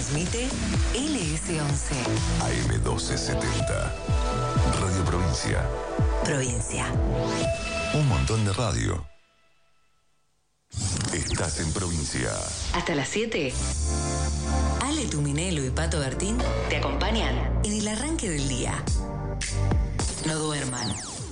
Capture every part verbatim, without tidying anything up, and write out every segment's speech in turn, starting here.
Transmite L S once. A M doce setenta. Radio Provincia. Provincia. Un montón de radio. Estás en Provincia. Hasta las siete. Ale Tuminelo y Pato Bertín te acompañan en el arranque del día. No duerman.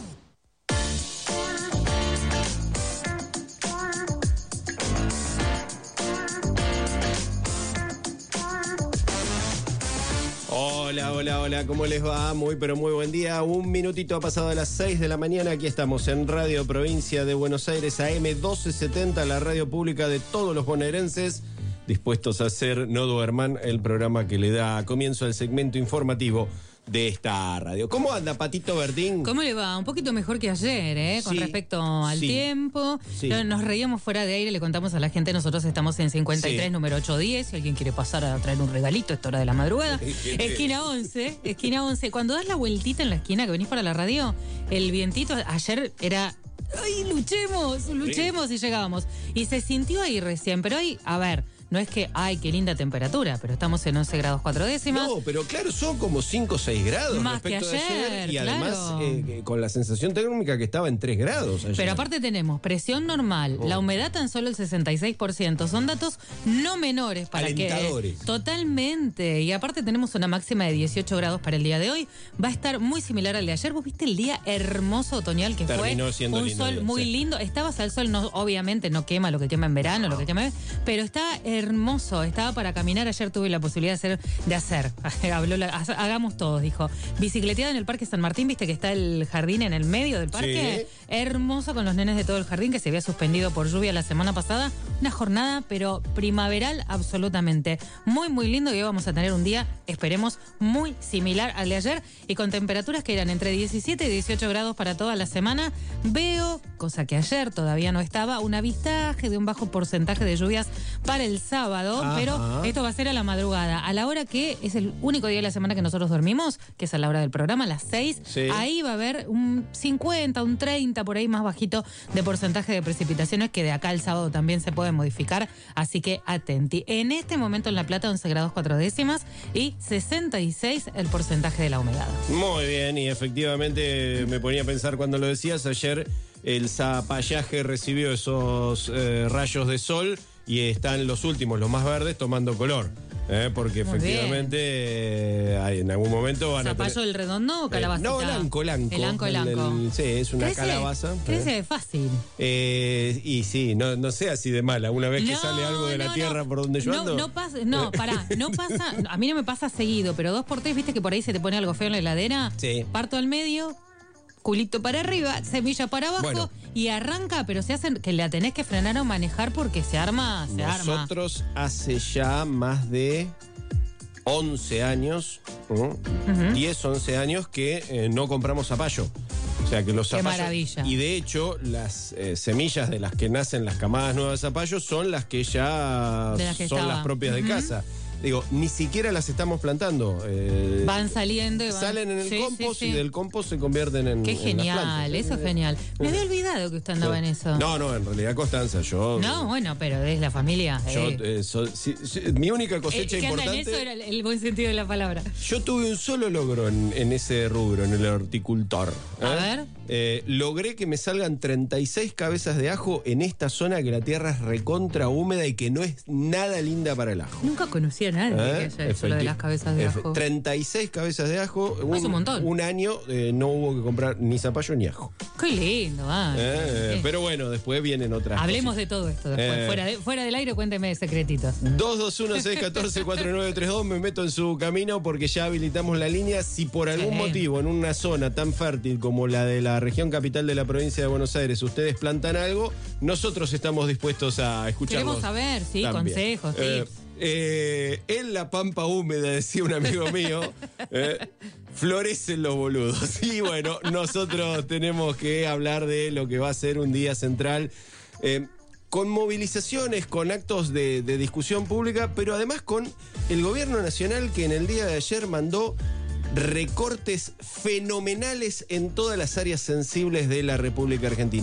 Hola, hola, hola, ¿cómo les va? Muy, pero muy buen día. Un minutito ha pasado a las seis de la mañana. Aquí estamos en Radio Provincia de Buenos Aires, A M doce setenta, la radio pública de todos los bonaerenses, dispuestos a hacer No Duerman, el programa que le da comienzo al segmento informativo de esta radio. ¿Cómo anda, Patito Bertín? ¿Cómo le va? Un poquito mejor que ayer, ¿eh? Con sí, respecto al sí, tiempo. Sí. Nos reíamos fuera de aire, le contamos a la gente, nosotros estamos en cincuenta y tres, sí. número ocho diez. Si alguien quiere pasar a traer un regalito, esta hora de la madrugada. Esquina once, esquina once. Cuando das la vueltita en la esquina que venís para la radio, el vientito ayer era... ¡Ay, luchemos! Luchemos sí. y llegábamos. Y se sintió ahí recién, pero hoy, a ver... No es que, ay, qué linda temperatura, pero estamos en once grados cuatro décimas. No, pero claro, son como cinco o seis grados más respecto que ayer, de ayer. Y claro. además, eh, con la sensación térmica que estaba en tres grados ayer. Pero aparte tenemos presión normal, oh. la humedad tan solo el sesenta y seis por ciento. Son datos no menores para alentadores. Que... Totalmente. Y aparte tenemos una máxima de dieciocho grados para el día de hoy. Va a estar muy similar al de ayer. ¿Vos viste el día hermoso otoñal que Terminó fue? Siendo un lindo sol día, muy sí. lindo. Estabas al sol, no, obviamente no quema lo que quema en verano, no. lo que quema, pero está hermoso. Estaba para caminar, ayer tuve la posibilidad de hacer, de hacer, habló la, hagamos todos, dijo, bicicleteada en el Parque San Martín, viste que está el jardín en el medio del parque, sí. hermoso con los nenes de todo el jardín que se había suspendido por lluvia la semana pasada, una jornada pero primaveral absolutamente, muy muy lindo y hoy vamos a tener un día, esperemos, muy similar al de ayer y con temperaturas que eran entre diecisiete y dieciocho grados para toda la semana. Veo, cosa que ayer todavía no estaba, un avistaje de un bajo porcentaje de lluvias para el sábado, ah. pero esto va a ser a la madrugada, a la hora que es el único día de la semana que nosotros dormimos, que es a la hora del programa, a las seis. Sí. Ahí va a haber un cincuenta, un treinta, por ahí más bajito de porcentaje de precipitaciones, que de acá al sábado también se puede modificar, así que atenti. En este momento en La Plata, once grados cuatro décimas y sesenta y seis el porcentaje de la humedad. Muy bien, y efectivamente me ponía a pensar cuando lo decías, ayer el Zapallaje recibió esos eh, rayos de sol y están los últimos, los más verdes, tomando color. ¿eh? Porque muy efectivamente eh, en algún momento van ¿Zapallo a ¿Zapallo el redondo o calabacita? Eh, no, el anco, el anco. El anco, el anco. El, el, sí, es una crece, calabaza. Crece ¿eh? fácil. Eh, y sí, no, no sea así de mala. Una vez que no, sale algo de no, la no. tierra por donde yo no, ando. No pasa, no, pará, no pasa, a mí no me pasa seguido, pero dos por tres, viste que por ahí se te pone algo feo en la heladera. Sí. Parto al medio, culito para arriba, semilla para abajo, bueno, y arranca, pero se hacen que la tenés que frenar o manejar porque se arma, se nosotros arma. Nosotros hace ya más de once años, ¿no? uh-huh. diez, once años que eh, no compramos zapallo. O sea que los zapallos. Qué maravilla. Y de hecho, las eh, semillas de las que nacen las camadas nuevas de zapallo son las que ya las que son estaba. las propias uh-huh. de casa. Digo, ni siquiera las estamos plantando. Eh, van saliendo y van... Salen en el sí, compost sí, sí. y del compost se convierten en. Qué en genial, las plantas. eso es genial. Me había olvidado que usted andaba sí. en eso. No, no, en realidad Constanza, yo. No, bueno, pero es la familia. Yo, eh. eh, so, si, si, mi única cosecha eh, ¿qué importante. Anda en eso era el, el buen sentido de la palabra. Yo tuve un solo logro en, en ese rubro, en el horticultor. ¿eh? A ver. Eh, logré que me salgan treinta y seis cabezas de ajo en esta zona que la tierra es recontra húmeda y que no es nada linda para el ajo. Nunca conocí a nadie ¿Eh? que haya hecho lo de las cabezas de ajo. treinta y seis cabezas de ajo. Un, es un montón. Un año eh, no hubo que comprar ni zapallo ni ajo. Qué lindo, ah. Eh, pero bueno, después vienen otras Hablemos cosas. de todo esto después. Eh, fuera, de, fuera del aire, cuénteme secretitos. dos dos uno seis uno cuatro cuatro nueve tres dos, me meto en su camino porque ya habilitamos la línea. Si por algún sí. motivo en una zona tan fértil como la de la región capital de la provincia de Buenos Aires ustedes plantan algo, nosotros estamos dispuestos a escucharlos. Queremos saber, sí, también. consejos, eh, tips. Eh, en la pampa húmeda, decía un amigo mío, eh, florecen los boludos. Y bueno, nosotros tenemos que hablar de lo que va a ser un día central, eh, con movilizaciones, con actos de, de discusión pública, pero además con el gobierno nacional que en el día de ayer mandó recortes fenomenales en todas las áreas sensibles de la República Argentina.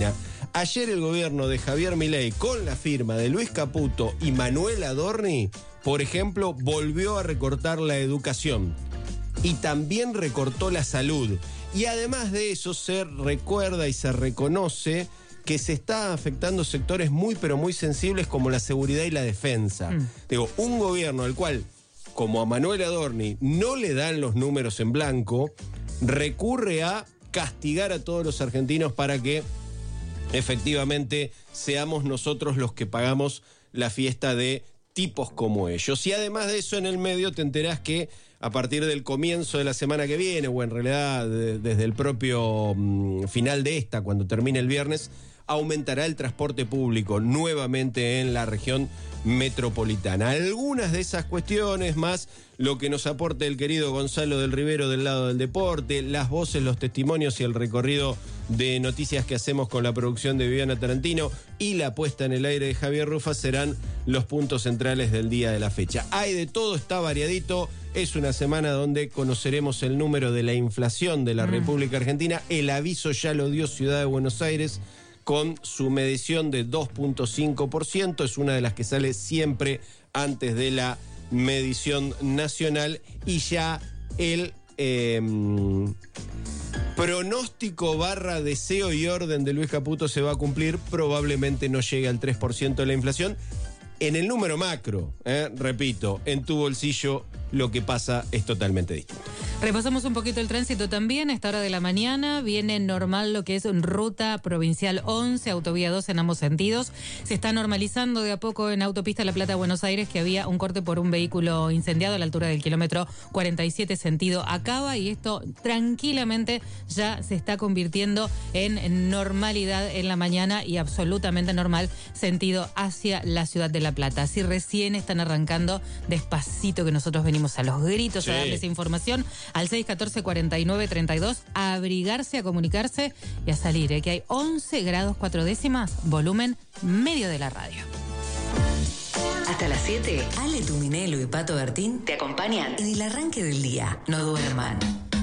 Ayer el gobierno de Javier Milei, con la firma de Luis Caputo y Manuel Adorni, por ejemplo, volvió a recortar la educación y también recortó la salud. Y además de eso se recuerda y se reconoce que se está afectando sectores muy pero muy sensibles como la seguridad y la defensa. Mm. Digo, un gobierno al cual, como a Manuel Adorni, no le dan los números en blanco, recurre a castigar a todos los argentinos para que efectivamente seamos nosotros los que pagamos la fiesta de tipos como ellos. Y además de eso, en el medio te enterás que a partir del comienzo de la semana que viene, o en realidad de, desde el propio mmm, final de esta, cuando termine el viernes, aumentará el transporte público nuevamente en la región metropolitana. Algunas de esas cuestiones, más lo que nos aporta el querido Gonzalo del Rivero del lado del deporte, las voces, los testimonios y el recorrido de noticias que hacemos con la producción de Viviana Tarantino y la puesta en el aire de Javier Rufas serán los puntos centrales del día de la fecha. Hay de todo, está variadito. Es una semana donde conoceremos el número de la inflación de la mm. República Argentina. El aviso ya lo dio Ciudad de Buenos Aires con su medición de dos punto cinco por ciento. Es una de las que sale siempre antes de la medición nacional. Y ya el eh, pronóstico barra deseo y orden de Luis Caputo se va a cumplir. Probablemente no llegue al tres por ciento de la inflación. En el número macro, eh, repito, en tu bolsillo lo que pasa es totalmente distinto. Repasamos un poquito el tránsito también. A esta hora de la mañana viene normal lo que es ruta provincial once, autovía dos en ambos sentidos. Se está normalizando de a poco en autopista La Plata-Buenos Aires, que había un corte por un vehículo incendiado a la altura del kilómetro cuarenta y siete sentido Acaba, y esto tranquilamente ya se está convirtiendo en normalidad en la mañana y absolutamente normal sentido hacia la ciudad de La Plata. Si recién están arrancando despacito, que nosotros venimos a los gritos sí. a darles información, al seis uno cuatro, cuarenta y nueve, treinta y dos, a abrigarse, a comunicarse y a salir, ¿eh? Que hay once grados cuatro décimas, volumen medio de la radio. Hasta las siete, Ale Tuminelo y Pato Bertín te acompañan en el arranque del día. No duerman.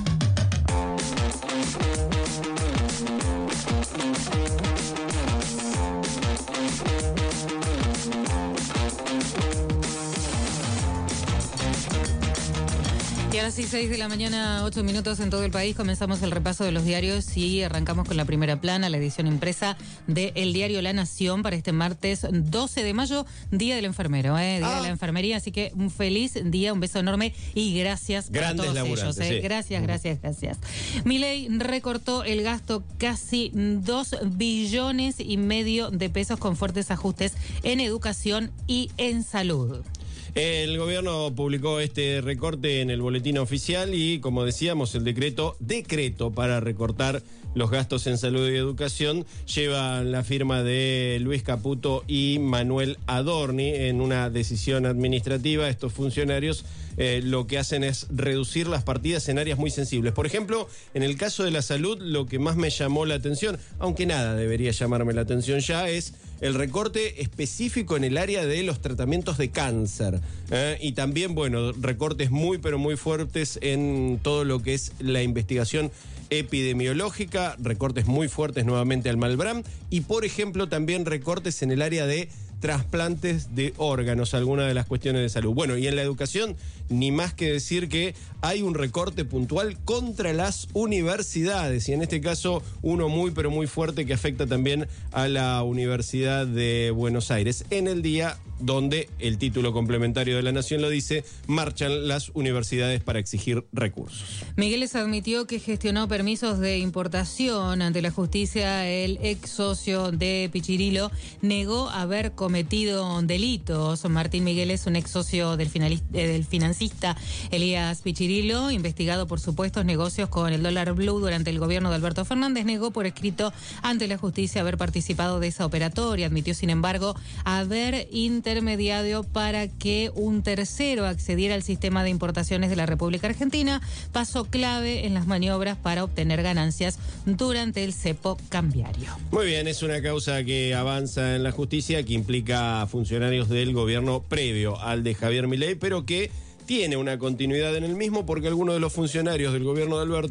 Y ahora sí, seis de la mañana, ocho minutos en todo el país. Comenzamos el repaso de los diarios y arrancamos con la primera plana, la edición impresa del diario La Nación para este martes doce de mayo, Día del Enfermero, ¿eh? Día ah. de la Enfermería. Así que un feliz día, un beso enorme y gracias Grandes a todos ellos. ¿eh? Sí. Gracias, gracias, gracias. Milei recortó el gasto casi dos billones y medio de pesos con fuertes ajustes en educación y en salud. El gobierno publicó este recorte en el boletín oficial y, como decíamos, el decreto, decreto para recortar los gastos en salud y educación lleva la firma de Luis Caputo y Manuel Adorni en una decisión administrativa. Estos funcionarios eh, lo que hacen es reducir las partidas en áreas muy sensibles. Por ejemplo, en el caso de la salud, lo que más me llamó la atención, aunque nada debería llamarme la atención ya, es el recorte específico en el área de los tratamientos de cáncer. ¿eh? Y también, bueno, recortes muy, pero muy fuertes en todo lo que es la investigación epidemiológica, recortes muy fuertes nuevamente al Malbrán y, por ejemplo, también recortes en el área de trasplantes de órganos, algunas de las cuestiones de salud. Bueno, y en la educación, ni más que decir que hay un recorte puntual contra las universidades, y en este caso uno muy pero muy fuerte que afecta también a la Universidad de Buenos Aires, en el día donde el título complementario de La Nación lo dice, marchan las universidades para exigir recursos. Migueles admitió que gestionó permisos de importación ante la justicia. El ex socio de Pichirilo negó haber cometido delitos. Martín Migueles, un ex socio del, del financista Elías Pichirilo, investigado por supuestos negocios con el dólar blue durante el gobierno de Alberto Fernández, negó por escrito ante la justicia haber participado de esa operatoria. Admitió, sin embargo, haber intermediado para que un tercero accediera al sistema de importaciones de la República Argentina, paso clave en las maniobras para obtener ganancias durante el cepo cambiario. Muy bien, es una causa que avanza en la justicia, que implica a funcionarios del gobierno previo al de Javier Milei, pero que tiene una continuidad en el mismo porque algunos de los funcionarios del gobierno de Alberto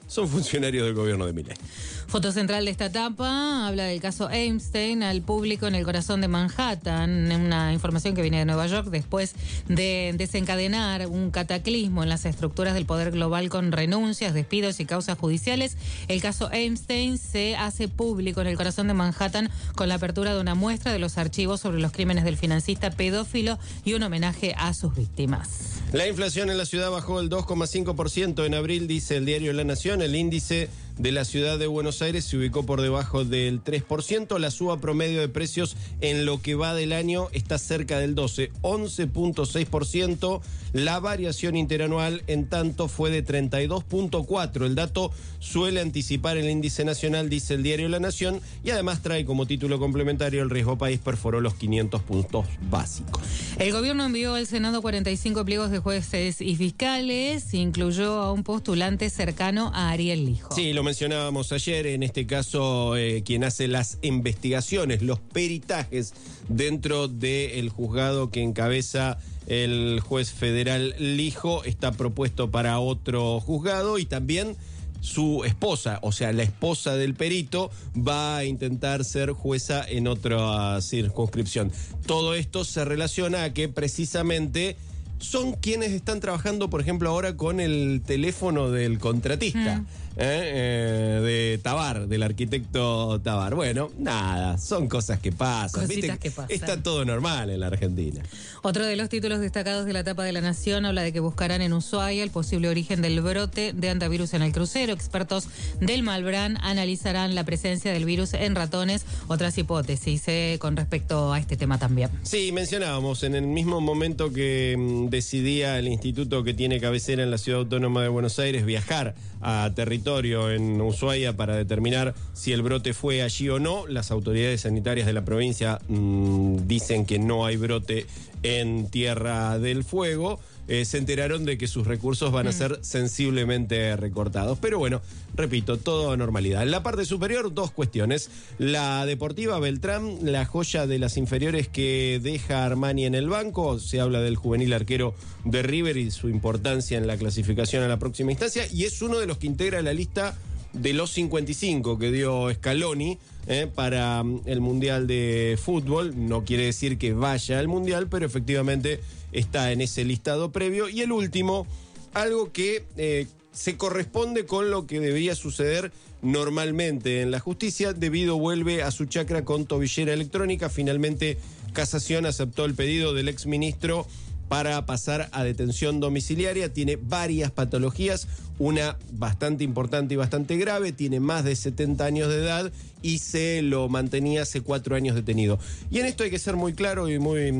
son funcionarios del gobierno de Milei. Foto central de esta etapa habla del caso Epstein al público en el corazón de Manhattan, una información que viene de Nueva York después de desencadenar un cataclismo en las estructuras del poder global con renuncias, despidos y causas judiciales. El caso Epstein se hace público en el corazón de Manhattan con la apertura de una muestra de los archivos sobre los crímenes del financista pedófilo y un homenaje a sus víctimas. La inflación en la ciudad bajó el dos coma cinco por ciento en abril, dice el diario La Nación. El índice de la ciudad de Buenos Aires se ubicó por debajo del tres por ciento. La suba promedio de precios en lo que va del año está cerca del doce, once punto seis por ciento. La variación interanual, en tanto, fue de treinta y dos punto cuatro por ciento. El dato suele anticipar el índice nacional, dice el diario La Nación, y además trae como título complementario: el riesgo país perforó los quinientos puntos básicos. El gobierno envió al Senado cuarenta y cinco pliegos de jueces y fiscales, incluyó a un postulante cercano a Ariel Lijo. Sí, lo mencionábamos ayer, en este caso eh, quien hace las investigaciones, los peritajes dentro del juzgado que encabeza el juez federal Lijo, está propuesto para otro juzgado, y también su esposa, o sea, la esposa del perito, va a intentar ser jueza en otra circunscripción. Todo esto se relaciona a que precisamente son quienes están trabajando, por ejemplo, ahora con el teléfono del contratista, mm. ¿eh? Eh, de Tabar, del arquitecto Tabar. Bueno, nada, son cosas que pasan. Cositas ¿viste? que pasan. Está todo normal en la Argentina. Otro de los títulos destacados de la tapa de La Nación habla de que buscarán en Ushuaia el posible origen del brote de antivirus en el crucero. Expertos del Malbrán analizarán la presencia del virus en ratones. Otras hipótesis eh, con respecto a este tema también. Sí, mencionábamos en el mismo momento que mmm, decidía el instituto que tiene cabecera en la Ciudad Autónoma de Buenos Aires viajar a territorio en Ushuaia para determinar si el brote fue allí o no. Las autoridades sanitarias de la provincia mmm, dicen que no hay brote en Tierra del Fuego. Eh, se enteraron de que sus recursos van a ser sensiblemente recortados. Pero bueno, repito, todo normalidad. En la parte superior, dos cuestiones. La deportiva, Beltrán, la joya de las inferiores que deja Armani en el banco. Se habla del juvenil arquero de River y su importancia en la clasificación a la próxima instancia. Y es uno de los que integra la lista de los cincuenta y cinco que dio Scaloni eh, para el Mundial de Fútbol. No quiere decir que vaya al Mundial, pero efectivamente está en ese listado previo. Y el último, algo que eh, se corresponde con lo que debería suceder normalmente en la justicia. Debido vuelve a su chacra con tobillera electrónica. Finalmente, Casación aceptó el pedido del exministro para pasar a detención domiciliaria. Tiene varias patologías, una bastante importante y bastante grave, tiene más de setenta años de edad y se lo mantenía hace cuatro años detenido. Y en esto hay que ser muy claro y muy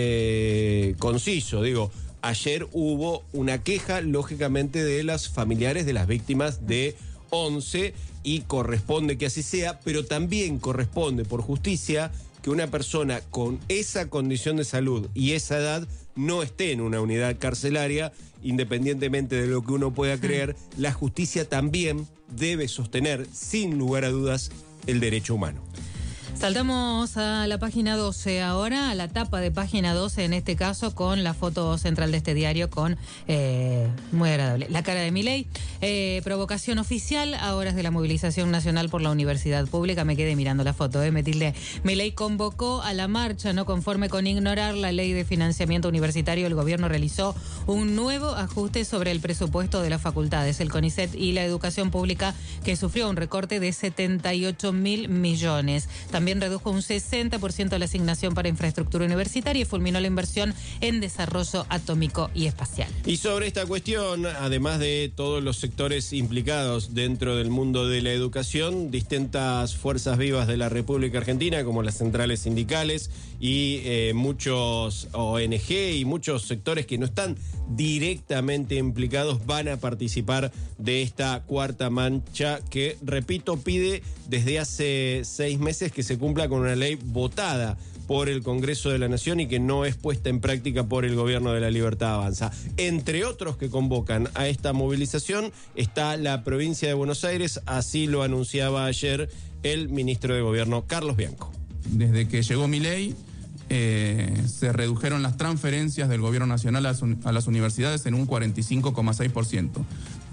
eh, conciso. Digo, ayer hubo una queja, lógicamente, de los familiares de las víctimas de once y corresponde que así sea, pero también corresponde por justicia que una persona con esa condición de salud y esa edad no esté en una unidad carcelaria. Independientemente de lo que uno pueda creer, la justicia también debe sostener, sin lugar a dudas, el derecho humano. Saltamos a la página doce ahora, a la tapa de página doce, en este caso con la foto central de este diario, con, eh, muy agradable, la cara de Milei. Eh, provocación oficial a horas de la movilización nacional por la universidad pública. Me quedé mirando la foto, eh, me tildé. Milei convocó a la marcha, no conforme con ignorar la ley de financiamiento universitario. El gobierno realizó un nuevo ajuste sobre el presupuesto de las facultades, el CONICET y la educación pública, que sufrió un recorte de setenta y ocho mil millones. También redujo un sesenta por ciento la asignación para infraestructura universitaria y fulminó la inversión en desarrollo atómico y espacial. Y sobre esta cuestión, además de todos los sectores implicados dentro del mundo de la educación, distintas fuerzas vivas de la República Argentina, como las centrales sindicales y eh, muchos O N G y muchos sectores que no están directamente implicados, van a participar de esta cuarta marcha que, repito, pide desde hace seis meses que se cumpla con una ley votada por el Congreso de la Nación y que no es puesta en práctica por el Gobierno de la Libertad Avanza. Entre otros que convocan a esta movilización está la provincia de Buenos Aires, así lo anunciaba ayer el ministro de Gobierno, Carlos Bianco. Desde que llegó Milei, eh, se redujeron las transferencias del Gobierno Nacional a las, a las universidades en un cuarenta y cinco coma seis por ciento.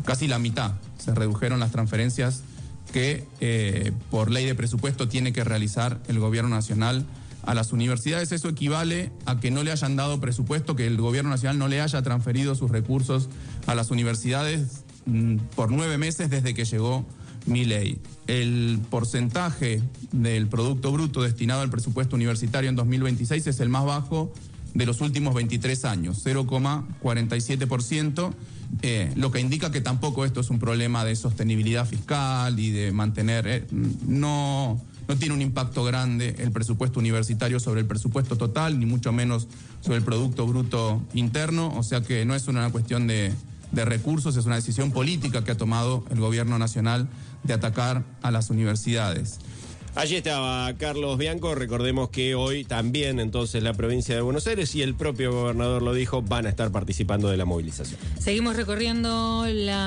casi la mitad. Se redujeron las transferencias que eh, por ley de presupuesto tiene que realizar el gobierno nacional a las universidades. Eso equivale a que no le hayan dado presupuesto, que el gobierno nacional no le haya transferido sus recursos a las universidades mmm, por nueve meses desde que llegó Milei. El porcentaje del Producto Bruto destinado al presupuesto universitario en dos mil veintiséis es el más bajo de los últimos veintitrés años, cero coma cuarenta y siete por ciento, eh, lo que indica que tampoco esto es un problema de sostenibilidad fiscal y de mantener, eh, no, no tiene un impacto grande el presupuesto universitario sobre el presupuesto total, ni mucho menos sobre el Producto Bruto interno, o sea que no es una cuestión de, de recursos, es una decisión política que ha tomado el gobierno nacional de atacar a las universidades. Allí estaba Carlos Bianco. Recordemos que hoy también entonces la provincia de Buenos Aires y el propio gobernador lo dijo, van a estar participando de la movilización. Seguimos recorriendo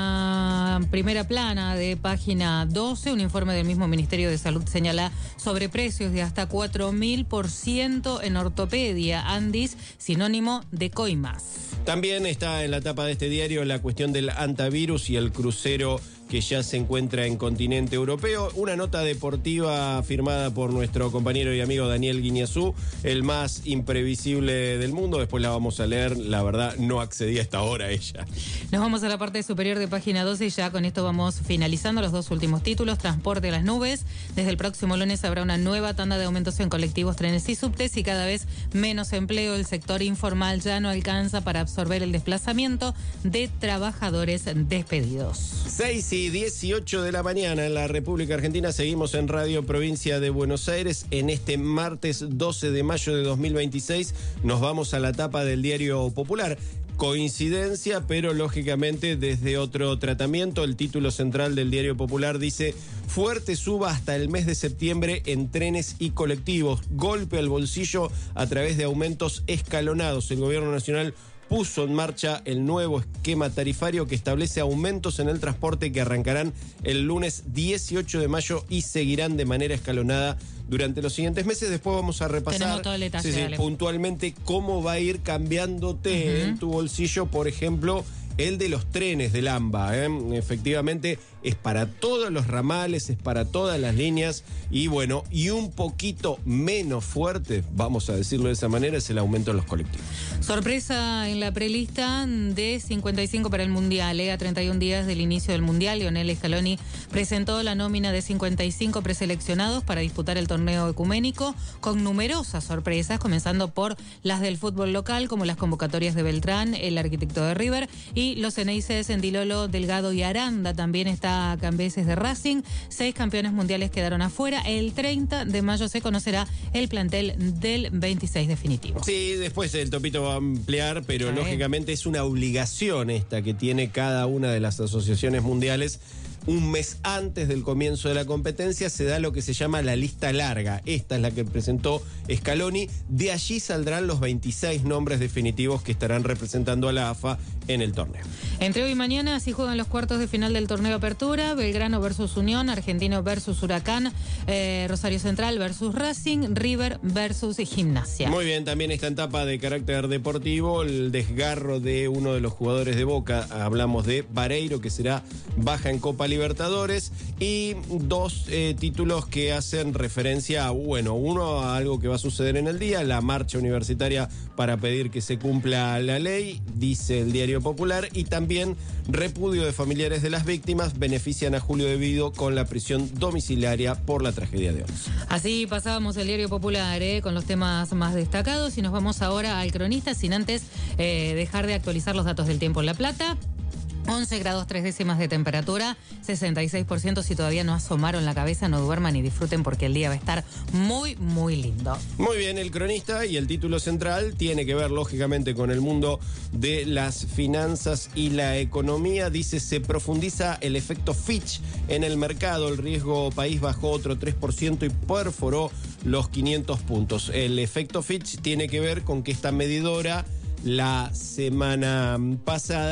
la primera plana de página doce. Un informe del mismo Ministerio de Salud señala sobreprecios de hasta cuatro mil por ciento en ortopedia. Andis, sinónimo de coimas. También está en la tapa de este diario la cuestión del antivirus y el crucero que ya se encuentra en continente europeo. Una nota deportiva firmada por nuestro compañero y amigo Daniel Guiñazú, el más imprevisible del mundo. Después la vamos a leer. La verdad, no accedí a esta hora a ella. Nos vamos a la parte superior de página doce y ya con esto vamos finalizando los dos últimos títulos. Transporte a las nubes. Desde el próximo lunes habrá una nueva tanda de aumentos en colectivos, trenes y subtes y cada vez menos empleo. El sector informal ya no alcanza para absorber el desplazamiento de trabajadores despedidos. seis y dieciocho de la mañana en la República Argentina. Seguimos en Radio Provincia de Buenos Aires. En este martes doce de mayo de dos mil veintiséis nos vamos a la tapa del Diario Popular. Coincidencia, pero lógicamente desde otro tratamiento. El título central del Diario Popular dice: fuerte suba hasta el mes de septiembre en trenes y colectivos. Golpe al bolsillo a través de aumentos escalonados. El gobierno nacional puso en marcha el nuevo esquema tarifario que establece aumentos en el transporte que arrancarán el lunes dieciocho de mayo y seguirán de manera escalonada durante los siguientes meses. Después vamos a repasar Tenemos todo el detalle, sí, sí, dale. puntualmente cómo va a ir cambiándote uh-huh. en tu bolsillo, por ejemplo, el de los trenes del AMBA. ¿eh? Efectivamente, es para todos los ramales, es para todas las líneas y bueno, y un poquito menos fuerte, vamos a decirlo de esa manera, es el aumento en los colectivos. Sorpresa en la prelista de cincuenta y cinco para el Mundial. ¿eh? A treinta y un días del inicio del Mundial, Lionel Scaloni presentó la nómina de cincuenta y cinco preseleccionados para disputar el torneo ecuménico con numerosas sorpresas, comenzando por las del fútbol local, como las convocatorias de Beltrán, el arquitecto de River, y los eneises en Dilolo, Delgado y Aranda. También está Cambeses de Racing. Seis campeones mundiales quedaron afuera. El treinta de mayo se conocerá el plantel del veintiséis definitivo. Sí, después el topito va a ampliar, pero ¿Sabe? Lógicamente es una obligación esta que tiene cada una de las asociaciones mundiales. Un mes antes del comienzo de la competencia se da lo que se llama la lista larga. Esta es la que presentó Scaloni. De allí saldrán los veintiséis nombres definitivos que estarán representando a la A F A en el torneo. Entre hoy y mañana así juegan los cuartos de final del torneo Apertura. Belgrano versus Unión, Argentino versus Huracán, eh, Rosario Central versus Racing, River versus Gimnasia. Muy bien, también está en etapa de carácter deportivo el desgarro de uno de los jugadores de Boca. Hablamos de Vareiro, que será baja en Copa Libertadores, y dos eh, títulos que hacen referencia a, bueno, uno a algo que va a suceder en el día, la marcha universitaria para pedir que se cumpla la ley, dice el Diario Popular, y también repudio de familiares de las víctimas benefician a Julio De Vido con la prisión domiciliaria por la tragedia de Once. Así pasábamos el Diario Popular eh, con los temas más destacados y nos vamos ahora al cronista sin antes eh, dejar de actualizar los datos del tiempo en La Plata. once grados tres décimas de temperatura, sesenta y seis por ciento. Si todavía no asomaron la cabeza, no duerman y disfruten porque el día va a estar muy, muy lindo. Muy bien, el cronista y el título central tiene que ver lógicamente con el mundo de las finanzas y la economía. Dice, se profundiza el efecto Fitch en el mercado. El riesgo país bajó otro tres por ciento y perforó los quinientos puntos. El efecto Fitch tiene que ver con que esta medidora la semana pasada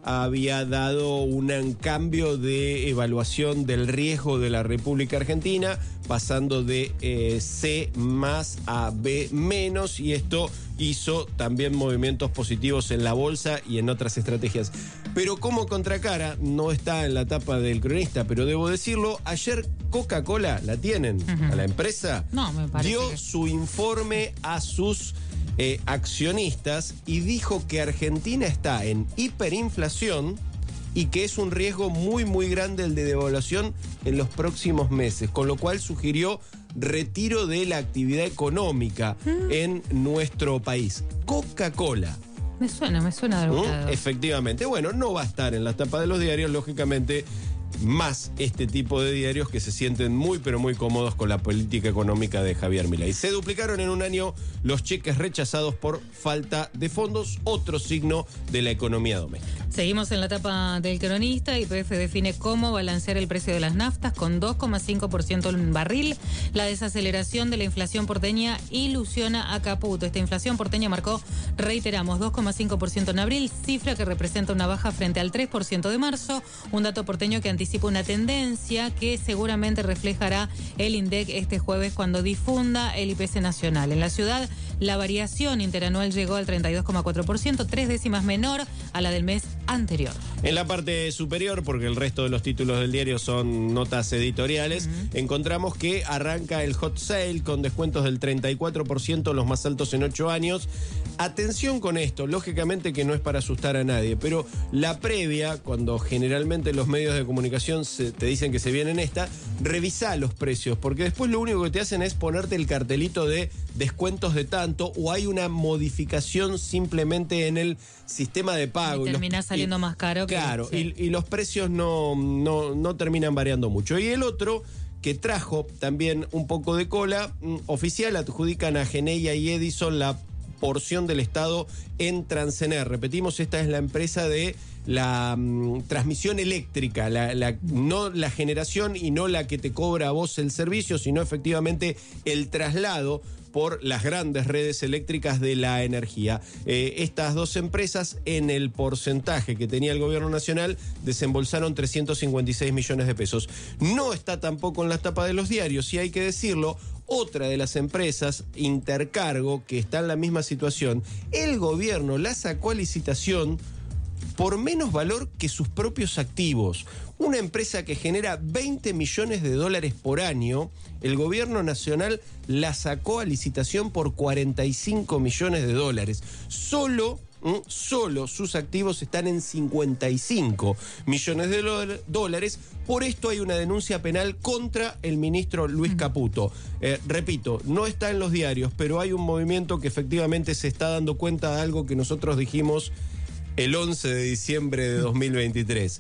había dado un cambio de evaluación del riesgo de la República Argentina, pasando de eh, C más a B menos, y esto hizo también movimientos positivos en la bolsa y en otras estrategias. Pero como contracara, no está en la tapa del cronista, pero debo decirlo, ayer Coca-Cola, ¿la tienen? Uh-huh. A la empresa, no, me parece dio que... su informe a sus eh, accionistas y dijo que Argentina está en hiperinflación y que es un riesgo muy muy grande el de devaluación en los próximos meses, con lo cual sugirió retiro de la actividad económica ¿Mm? en nuestro país. Coca-Cola. Me suena, me suena de algún lado. Efectivamente. Bueno, no va a estar en las tapas de los diarios, lógicamente, más este tipo de diarios que se sienten muy pero muy cómodos con la política económica de Javier Milei. Se duplicaron en un año los cheques rechazados por falta de fondos, otro signo de la economía doméstica. Seguimos en la etapa del cronista. Y P F define cómo balancear el precio de las naftas con dos coma cinco por ciento en barril. La desaceleración de la inflación porteña ilusiona a Caputo. Esta inflación porteña marcó, reiteramos, dos coma cinco por ciento en abril, cifra que representa una baja frente al tres por ciento de marzo. Un dato porteño que anticipa una tendencia que seguramente reflejará el INDEC este jueves cuando difunda el I P C nacional. En la ciudad, la variación interanual llegó al treinta y dos coma cuatro por ciento, tres décimas menor a la del mes anterior. En la parte superior, porque el resto de los títulos del diario son notas editoriales, uh-huh. encontramos que arranca el hot sale con descuentos del treinta y cuatro por ciento, los más altos en ocho años. Atención con esto, lógicamente que no es para asustar a nadie, pero la previa, cuando generalmente los medios de comunicación se, te dicen que se vienen esta, revisá los precios, porque después lo único que te hacen es ponerte el cartelito de descuentos de tanto, o hay una modificación simplemente en el sistema de pago. Y termina saliendo y, más caro. Claro, que, sí. y, y los precios no, no, no terminan variando mucho. Y el otro, que trajo también un poco de cola, oficial, adjudican a Geneia y Edison la porción del Estado en Transener. Repetimos, esta es la empresa de la um, transmisión eléctrica, la, la, no la generación y no la que te cobra a vos el servicio, sino efectivamente el traslado por las grandes redes eléctricas de la energía. Eh, estas dos empresas, en el porcentaje que tenía el gobierno nacional, desembolsaron trescientos cincuenta y seis millones de pesos. No está tampoco en las tapas de los diarios, y hay que decirlo, otra de las empresas, Intercargo, que está en la misma situación, el gobierno la sacó a licitación por menos valor que sus propios activos. Una empresa que genera veinte millones de dólares por año, el gobierno nacional la sacó a licitación por cuarenta y cinco millones de dólares. Solo, solo sus activos están en cincuenta y cinco millones de dólares. Por esto hay una denuncia penal contra el ministro Luis Caputo. Eh, repito, no está en los diarios, pero hay un movimiento que efectivamente se está dando cuenta de algo que nosotros dijimos el once de diciembre de dos mil veintitrés.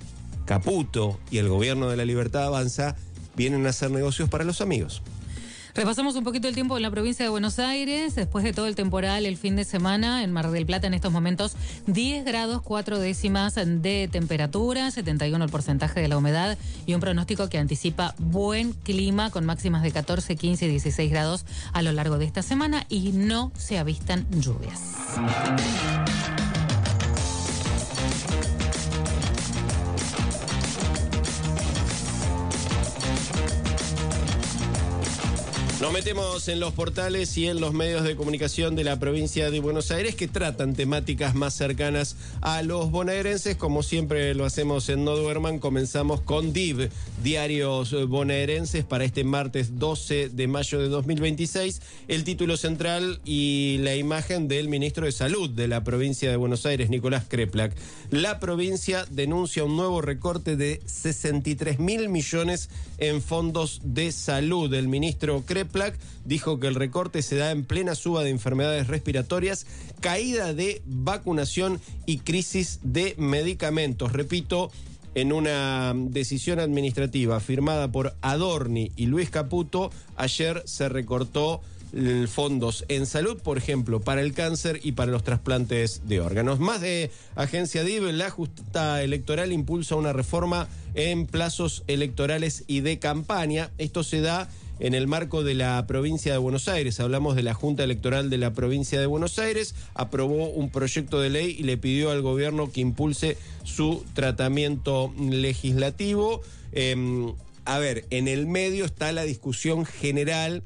Caputo y el gobierno de la Libertad Avanza vienen a hacer negocios para los amigos. Repasamos un poquito el tiempo en la provincia de Buenos Aires. Después de todo el temporal el fin de semana, en Mar del Plata en estos momentos diez grados, cuatro décimas de temperatura, setenta y uno el porcentaje de la humedad y un pronóstico que anticipa buen clima con máximas de catorce, quince y dieciséis grados a lo largo de esta semana, y no se avistan lluvias. Nos metemos en los portales y en los medios de comunicación de la provincia de Buenos Aires que tratan temáticas más cercanas a los bonaerenses. Como siempre lo hacemos en No Duerman, comenzamos con D I V, Diarios Bonaerenses, para este martes doce de mayo de dos mil veintiséis. El título central y la imagen del ministro de Salud de la provincia de Buenos Aires, Nicolás Kreplak. La provincia denuncia un nuevo recorte de sesenta y tres mil millones en fondos de salud. El ministro Kreplak dijo que el recorte se da en plena suba de enfermedades respiratorias, caída de vacunación y crisis de medicamentos. Repito, en una decisión administrativa firmada por Adorni y Luis Caputo, ayer se recortó fondos en salud, por ejemplo, para el cáncer y para los trasplantes de órganos. Más de Agencia D I V, la Junta Electoral impulsa una reforma en plazos electorales y de campaña. Esto se da en el marco de la provincia de Buenos Aires. Hablamos de la Junta Electoral de la provincia de Buenos Aires, aprobó un proyecto de ley y le pidió al gobierno que impulse su tratamiento legislativo. Eh, a ver, en el medio está la discusión general,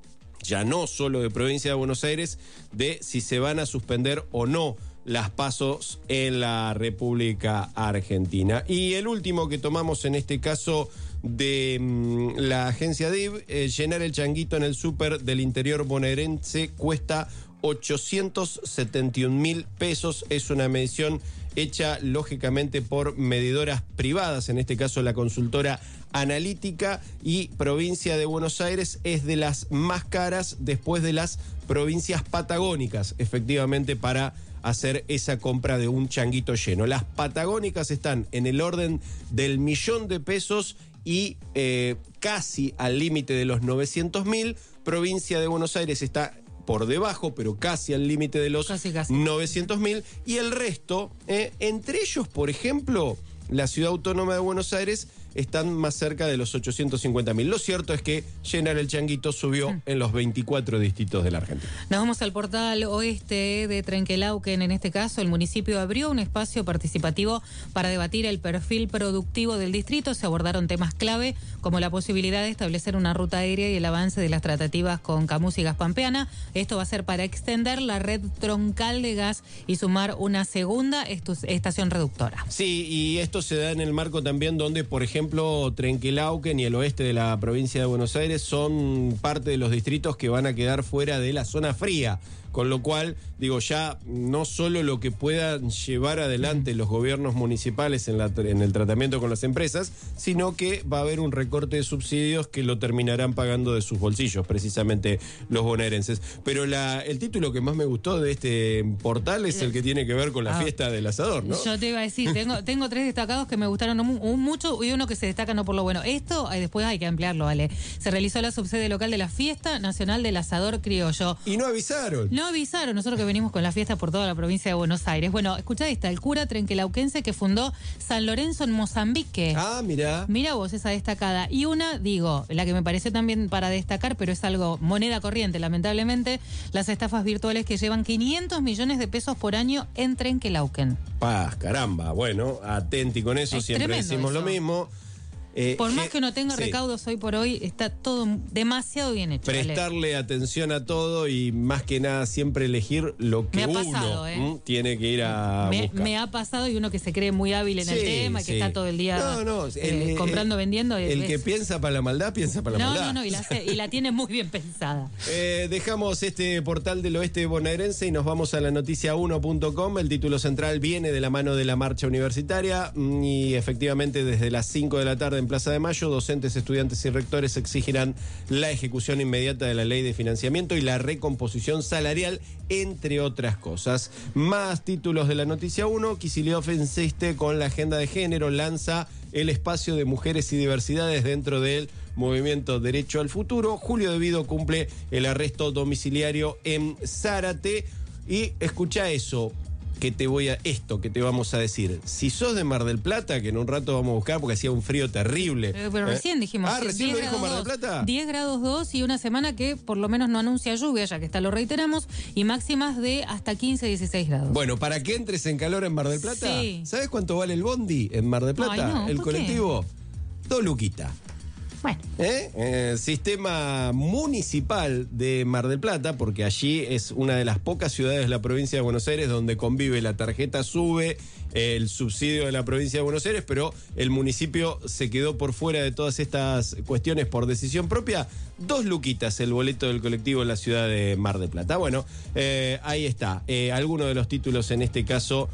ya no solo de provincia de Buenos Aires, de si se van a suspender o no las pasos en la República Argentina. Y el último que tomamos en este caso de mmm, la agencia D I V, eh, llenar el changuito en el súper del interior bonaerense cuesta ochocientos setenta y un mil pesos. Es una medición hecha lógicamente por medidoras privadas, en este caso la consultora Analítica, y provincia de Buenos Aires es de las más caras después de las provincias patagónicas, efectivamente, para hacer esa compra de un changuito lleno. Las patagónicas están en el orden del millón de pesos y eh, casi al límite de los novecientos mil. Provincia de Buenos Aires está por debajo, pero casi al límite de los casi, casi. novecientos mil. Y el resto, eh, entre ellos, por ejemplo, la Ciudad Autónoma de Buenos Aires, están más cerca de los ochocientos cincuenta mil. Lo cierto es que llenar el changuito subió mm. en los veinticuatro distritos de la Argentina. Nos vamos al portal oeste de Trenquelauquen. En este caso, el municipio abrió un espacio participativo para debatir el perfil productivo del distrito. Se abordaron temas clave como la posibilidad de establecer una ruta aérea y el avance de las tratativas con Camus y Gas Pampeana. Esto va a ser para extender la red troncal de gas y sumar una segunda estación reductora. Sí, y esto se da en el marco también donde, por ejemplo, Trenquelauquen y el oeste de la provincia de Buenos Aires son parte de los distritos que van a quedar fuera de la zona fría. Con lo cual, digo, ya no solo lo que puedan llevar adelante los gobiernos municipales en, la, en el tratamiento con las empresas, sino que va a haber un recorte de subsidios que lo terminarán pagando de sus bolsillos, precisamente los bonaerenses. Pero la, el título que más me gustó de este portal es el que tiene que ver con la ah, fiesta del asador, ¿no? Yo te iba a decir, tengo, tengo tres destacados que me gustaron mucho y uno que se destaca no por lo bueno. Esto, después hay que ampliarlo, ¿vale? Se realizó la subsede local de la Fiesta Nacional del Asador Criollo. Y no avisaron. No avisaron, nosotros que venimos con la fiesta por toda la provincia de Buenos Aires. Bueno, escuchá esta, el cura trenquelauquense que fundó San Lorenzo en Mozambique. Ah, mira. Mira vos esa destacada. Y una, digo, la que me pareció también para destacar, pero es algo moneda corriente, lamentablemente, las estafas virtuales que llevan quinientos millones de pesos por año en Trenquelauquen. Paz, caramba. Bueno, atenti con eso, es siempre decimos eso. lo mismo. Eh, Por más que no tenga sí. recaudos hoy por hoy, está todo demasiado bien hecho. Prestarle ¿vale? atención a todo y más que nada siempre elegir lo que uno pasado, ¿eh? ¿m? tiene que ir a me, buscar. Me ha pasado y uno que se cree muy hábil en sí, el tema, que sí. está todo el día no, no, el, eh, comprando, el, vendiendo. El es, que piensa para la maldad, piensa para la no, maldad. No, no, no, y la, y la tiene muy bien pensada. Eh, dejamos este portal del oeste bonaerense y nos vamos a la noticia uno punto com. El título central viene de la mano de la marcha universitaria y efectivamente desde las cinco de la tarde en Plaza de Mayo, docentes, estudiantes y rectores exigirán la ejecución inmediata de la ley de financiamiento y la recomposición salarial, entre otras cosas. Más títulos de la noticia uno. Kicillof insiste con la agenda de género, lanza el espacio de mujeres y diversidades dentro del movimiento Derecho al Futuro. Julio De Vido cumple el arresto domiciliario en Zárate. Y escucha eso. Que te voy a, esto que te vamos a decir. Si sos de Mar del Plata, que en un rato vamos a buscar porque hacía un frío terrible. Pero, pero ¿eh? recién dijimos. Ah, recién lo dijo Mar del Plata. diez grados dos y una semana que por lo menos no anuncia lluvia, ya que está, lo reiteramos, y máximas de hasta quince, dieciséis grados. Bueno, para que entres en calor en Mar del Plata, sí. ¿sabes cuánto vale el bondi en Mar del Plata? Ay, no, el colectivo. Qué? Dos luquitas. Bueno. ¿Eh? Eh, sistema municipal de Mar del Plata, porque allí es una de las pocas ciudades de la provincia de Buenos Aires donde convive la tarjeta SUBE, el subsidio de la provincia de Buenos Aires, pero el municipio se quedó por fuera de todas estas cuestiones por decisión propia. Dos luquitas el boleto del colectivo en la ciudad de Mar del Plata. Bueno, eh, ahí está. Eh, algunos de los títulos en este caso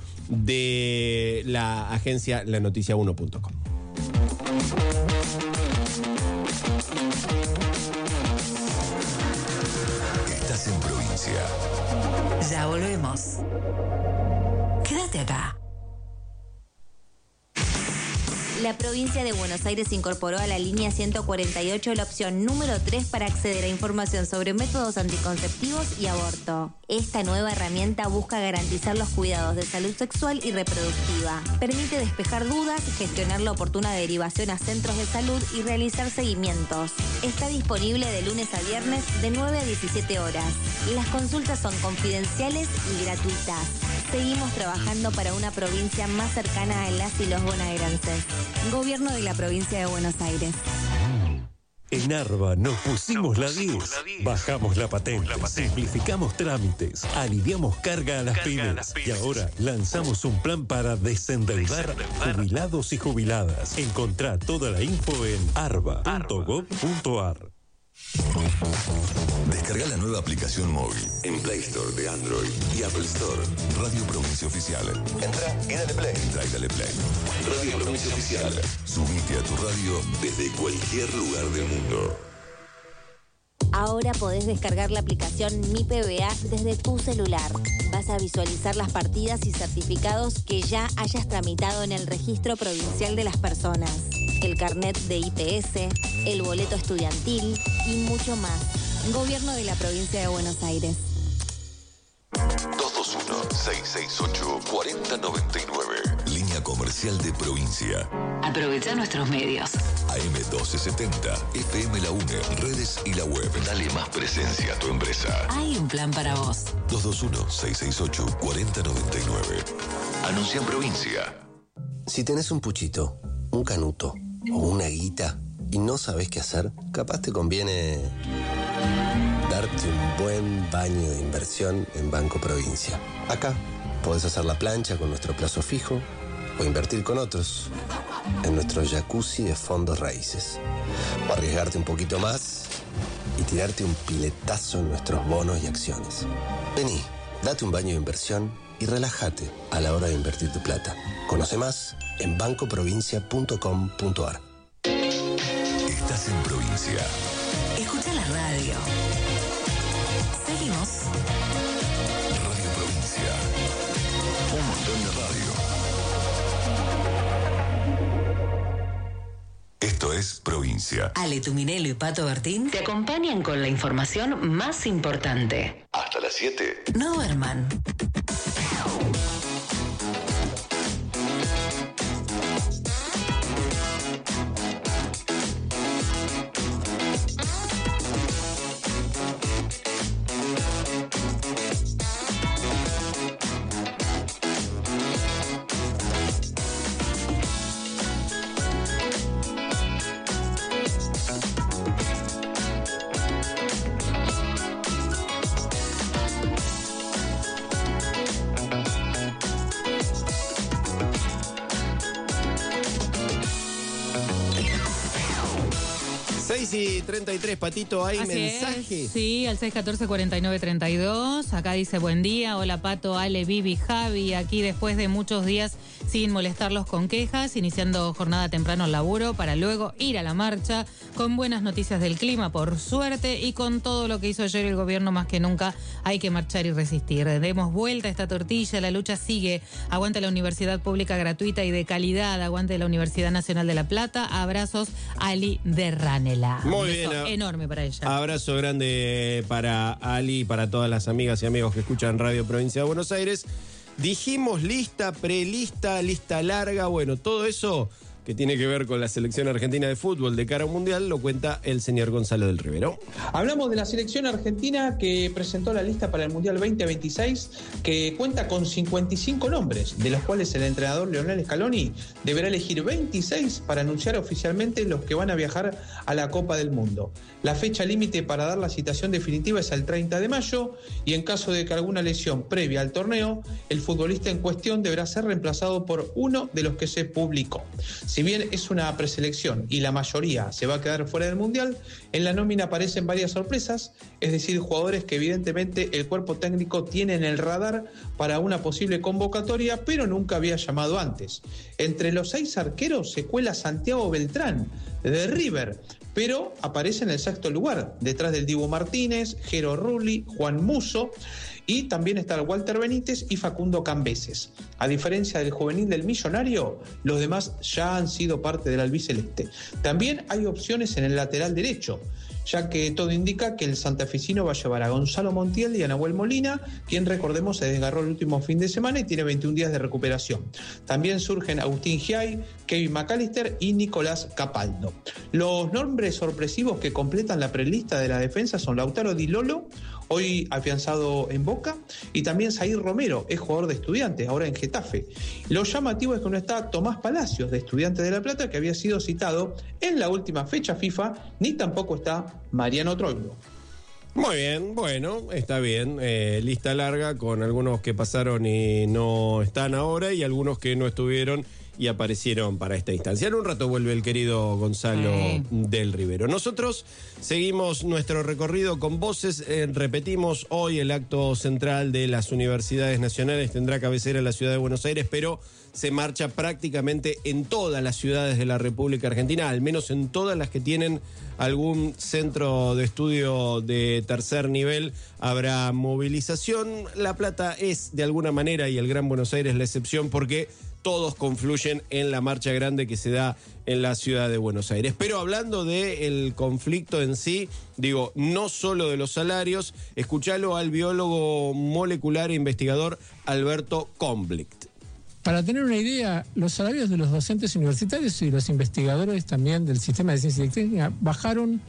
de la agencia la noticia uno punto com. Estás en provincia. Ya volvemos. Quédate acá. La provincia de Buenos Aires incorporó a la línea ciento cuarenta y ocho la opción número tres para acceder a información sobre métodos anticonceptivos y aborto. Esta nueva herramienta busca garantizar los cuidados de salud sexual y reproductiva. Permite despejar dudas, gestionar la oportuna derivación a centros de salud y realizar seguimientos. Está disponible de lunes a viernes de nueve a diecisiete horas. Las consultas son confidenciales y gratuitas. Seguimos trabajando para una provincia más cercana a las y los bonaerenses. Gobierno de la provincia de Buenos Aires. En Arba nos pusimos la diez, bajamos la patente, simplificamos trámites, aliviamos carga a las pymes y ahora lanzamos un plan para desendeudar jubilados y jubiladas. Encontrá toda la info en arba punto gob punto ar. Descarga la nueva aplicación móvil en Play Store de Android y Apple Store. Radio Provincia Oficial. Entra y dale play. Entra y dale play. Radio Provincia Oficial. Subite a tu radio desde cualquier lugar del mundo. Ahora podés descargar la aplicación Mi P B A desde tu celular. Vas a visualizar las partidas y certificados que ya hayas tramitado en el Registro Provincial de las Personas, el carnet de I P S, el boleto estudiantil y mucho más. Gobierno de la Provincia de Buenos Aires. dos dos uno, seis seis ocho, cuatro cero nueve nueve. Línea comercial de provincia. Aprovecha nuestros medios. A M doce setenta, F M La UNE, redes y la web. Dale más presencia a tu empresa. Hay un plan para vos. dos dos uno, seis seis ocho, cuatro cero nueve nueve. Anuncia en provincia. Si tenés un puchito, un canuto o una guita y no sabés qué hacer, capaz te conviene darte un buen baño de inversión en Banco Provincia. Acá podés hacer la plancha con nuestro plazo fijo o invertir con otros en nuestro jacuzzi de fondos raíces. O arriesgarte un poquito más y tirarte un piletazo en nuestros bonos y acciones. Vení, date un baño de inversión y relájate a la hora de invertir tu plata. Conoce más en banco provincia punto com punto ar. Estás en provincia. Escucha la radio. Seguimos. Radio Provincia. Un montón de radio. Esto es Provincia. Ale Tuminelo y Pato Bertín te acompañan con la información más importante. Hasta las siete. No duerman. seis y treinta y tres, Patito, ¿hay Así mensajes? Es. Sí, al seis uno cuatro, cuarenta y nueve treinta y dos. Acá dice buen día, hola Pato, Ale, Vivi, Javi. Aquí después de muchos días sin molestarlos con quejas, iniciando jornada temprano al laburo para luego ir a la marcha con buenas noticias del clima, por suerte, y con todo lo que hizo ayer el gobierno, más que nunca hay que marchar y resistir. Demos vuelta a esta tortilla, la lucha sigue. Aguante la universidad pública gratuita y de calidad, aguante la Universidad Nacional de La Plata. Abrazos, Ali de Ranela. Muy Un bien. beso enorme para ella. Abrazo grande para Ali y para todas las amigas y amigos que escuchan Radio Provincia de Buenos Aires. Dijimos lista, prelista, lista larga. Bueno, todo eso que tiene que ver con la selección argentina de fútbol de cara a un mundial lo cuenta el señor Gonzalo del Rivero. Hablamos de la selección argentina que presentó la lista para el Mundial veinte veintiséis, que cuenta con cincuenta y cinco nombres, de los cuales el entrenador Lionel Scaloni deberá elegir veintiséis para anunciar oficialmente los que van a viajar a la Copa del Mundo. La fecha límite para dar la citación definitiva es el treinta de mayo y en caso de que alguna lesión previa al torneo, el futbolista en cuestión deberá ser reemplazado por uno de los que se publicó. Si bien es una preselección y la mayoría se va a quedar fuera del Mundial, en la nómina aparecen varias sorpresas, es decir, jugadores que evidentemente el cuerpo técnico tiene en el radar para una posible convocatoria, pero nunca había llamado antes. Entre los seis arqueros se cuela Santiago Beltrán, de River, pero aparece en el sexto lugar, detrás del Dibu Martínez, Jero Rulli, Juan Musso. y también está Walter Benítez y Facundo Cambeses. A diferencia del juvenil del Millonario, los demás ya han sido parte del albiceleste. También hay opciones en el lateral derecho, ya que todo indica que el santafesino va a llevar a Gonzalo Montiel y a Nahuel Molina, quien, recordemos, se desgarró el último fin de semana y tiene veintiún días de recuperación. También surgen Agustín Giay, Kevin McAllister y Nicolás Capaldo. Los nombres sorpresivos que completan la prelista de la defensa son Lautaro Di Lolo, hoy afianzado en Boca, y también Zair Romero, es jugador de Estudiantes, ahora en Getafe. Lo llamativo es que no está Tomás Palacios, de Estudiantes de La Plata, que había sido citado en la última fecha FIFA, ni tampoco está Mariano Troilo. Muy bien, bueno, está bien. Eh, lista larga con algunos que pasaron y no están ahora y algunos que no estuvieron y aparecieron para esta instancia. En un rato vuelve el querido Gonzalo sí. del Rivero. Nosotros seguimos nuestro recorrido con voces. Eh, repetimos, hoy el acto central de las universidades nacionales tendrá cabecera en la ciudad de Buenos Aires, pero se marcha prácticamente en todas las ciudades de la República Argentina, al menos en todas las que tienen algún centro de estudio de tercer nivel, habrá movilización. La Plata es de alguna manera, y el Gran Buenos Aires la excepción, porque todos confluyen en la marcha grande que se da en la ciudad de Buenos Aires. Pero hablando del conflicto en sí, digo, no solo de los salarios, escuchalo al biólogo molecular e investigador Alberto Komblicht. Para tener una idea, los salarios de los docentes universitarios y los investigadores también del sistema de ciencia y técnica bajaron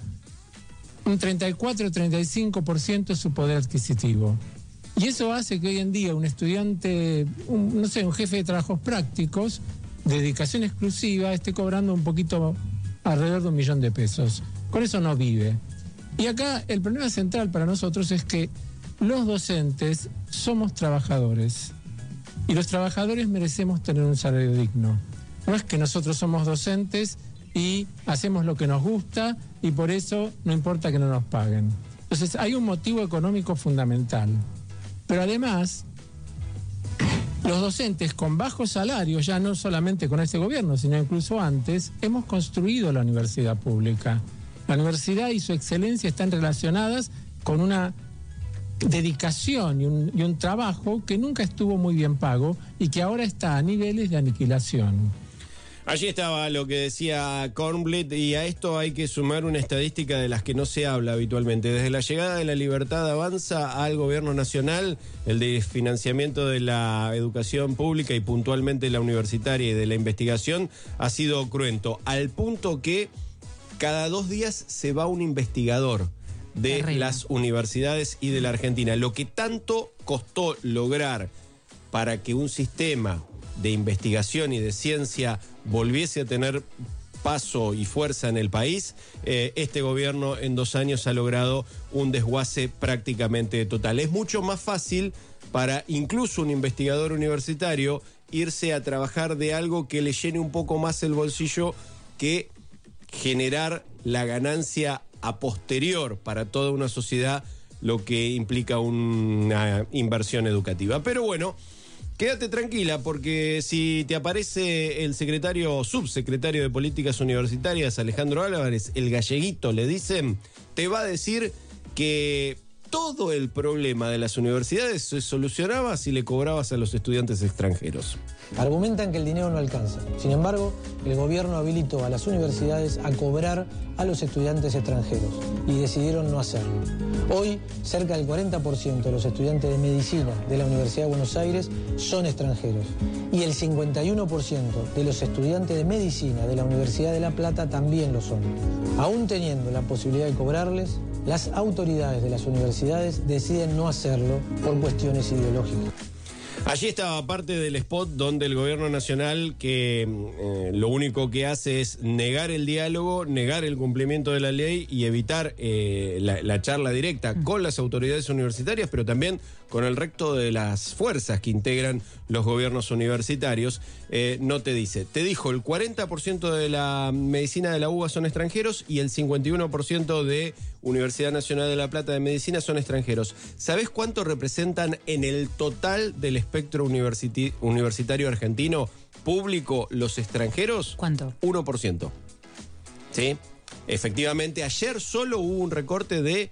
un treinta y cuatro a treinta y cinco por ciento su poder adquisitivo. Y eso hace que hoy en día un estudiante, un, no sé, un jefe de trabajos prácticos, de dedicación exclusiva, esté cobrando un poquito alrededor de un millón de pesos. Con eso no vive. Y acá el problema central para nosotros es que los docentes somos trabajadores. Y los trabajadores merecemos tener un salario digno. No es que nosotros somos docentes y hacemos lo que nos gusta y por eso no importa que no nos paguen. Entonces hay un motivo económico fundamental. Pero además, los docentes con bajos salarios, ya no solamente con este gobierno, sino incluso antes, hemos construido la universidad pública. La universidad y su excelencia están relacionadas con una dedicación y un, y un trabajo que nunca estuvo muy bien pago y que ahora está a niveles de aniquilación. Allí estaba lo que decía Kornblit, y a esto hay que sumar una estadística de las que no se habla habitualmente. Desde la llegada de la Libertad Avanza al gobierno nacional, el desfinanciamiento de la educación pública y puntualmente la universitaria y de la investigación ha sido cruento, al punto que cada dos días se va un investigador de Terrible. las universidades y de la Argentina. Lo que tanto costó lograr para que un sistema de investigación y de ciencia volviese a tener paso y fuerza en el país, eh, este gobierno en dos años ha logrado un desguace prácticamente total. Es mucho más fácil para incluso un investigador universitario irse a trabajar de algo que le llene un poco más el bolsillo que generar la ganancia a posterior para toda una sociedad, lo que implica una inversión educativa. Pero bueno, quédate tranquila, porque si te aparece el secretario, subsecretario de Políticas Universitarias, Alejandro Álvarez, el galleguito, le dicen, te va a decir que todo el problema de las universidades se solucionaba si le cobrabas a los estudiantes extranjeros. Argumentan que el dinero no alcanza. Sin embargo, el gobierno habilitó a las universidades a cobrar a los estudiantes extranjeros y decidieron no hacerlo. Hoy, cerca del cuarenta por ciento de los estudiantes de medicina de la Universidad de Buenos Aires son extranjeros y el cincuenta y uno por ciento de los estudiantes de medicina de la Universidad de La Plata también lo son. Aún teniendo la posibilidad de cobrarles, las autoridades de las universidades deciden no hacerlo por cuestiones ideológicas. Allí estaba parte del spot donde el gobierno nacional, que eh, lo único que hace es negar el diálogo, negar el cumplimiento de la ley y evitar eh, la, la charla directa con las autoridades universitarias, pero también con el resto de las fuerzas que integran los gobiernos universitarios, eh, no te dice. Te dijo, el cuarenta por ciento de la medicina de la U B A son extranjeros y el cincuenta y uno por ciento de Universidad Nacional de La Plata de Medicina son extranjeros. ¿Sabés cuánto representan en el total del espectro universiti- universitario argentino público los extranjeros? ¿Cuánto? uno por ciento. ¿Sí? Efectivamente, ayer solo hubo un recorte de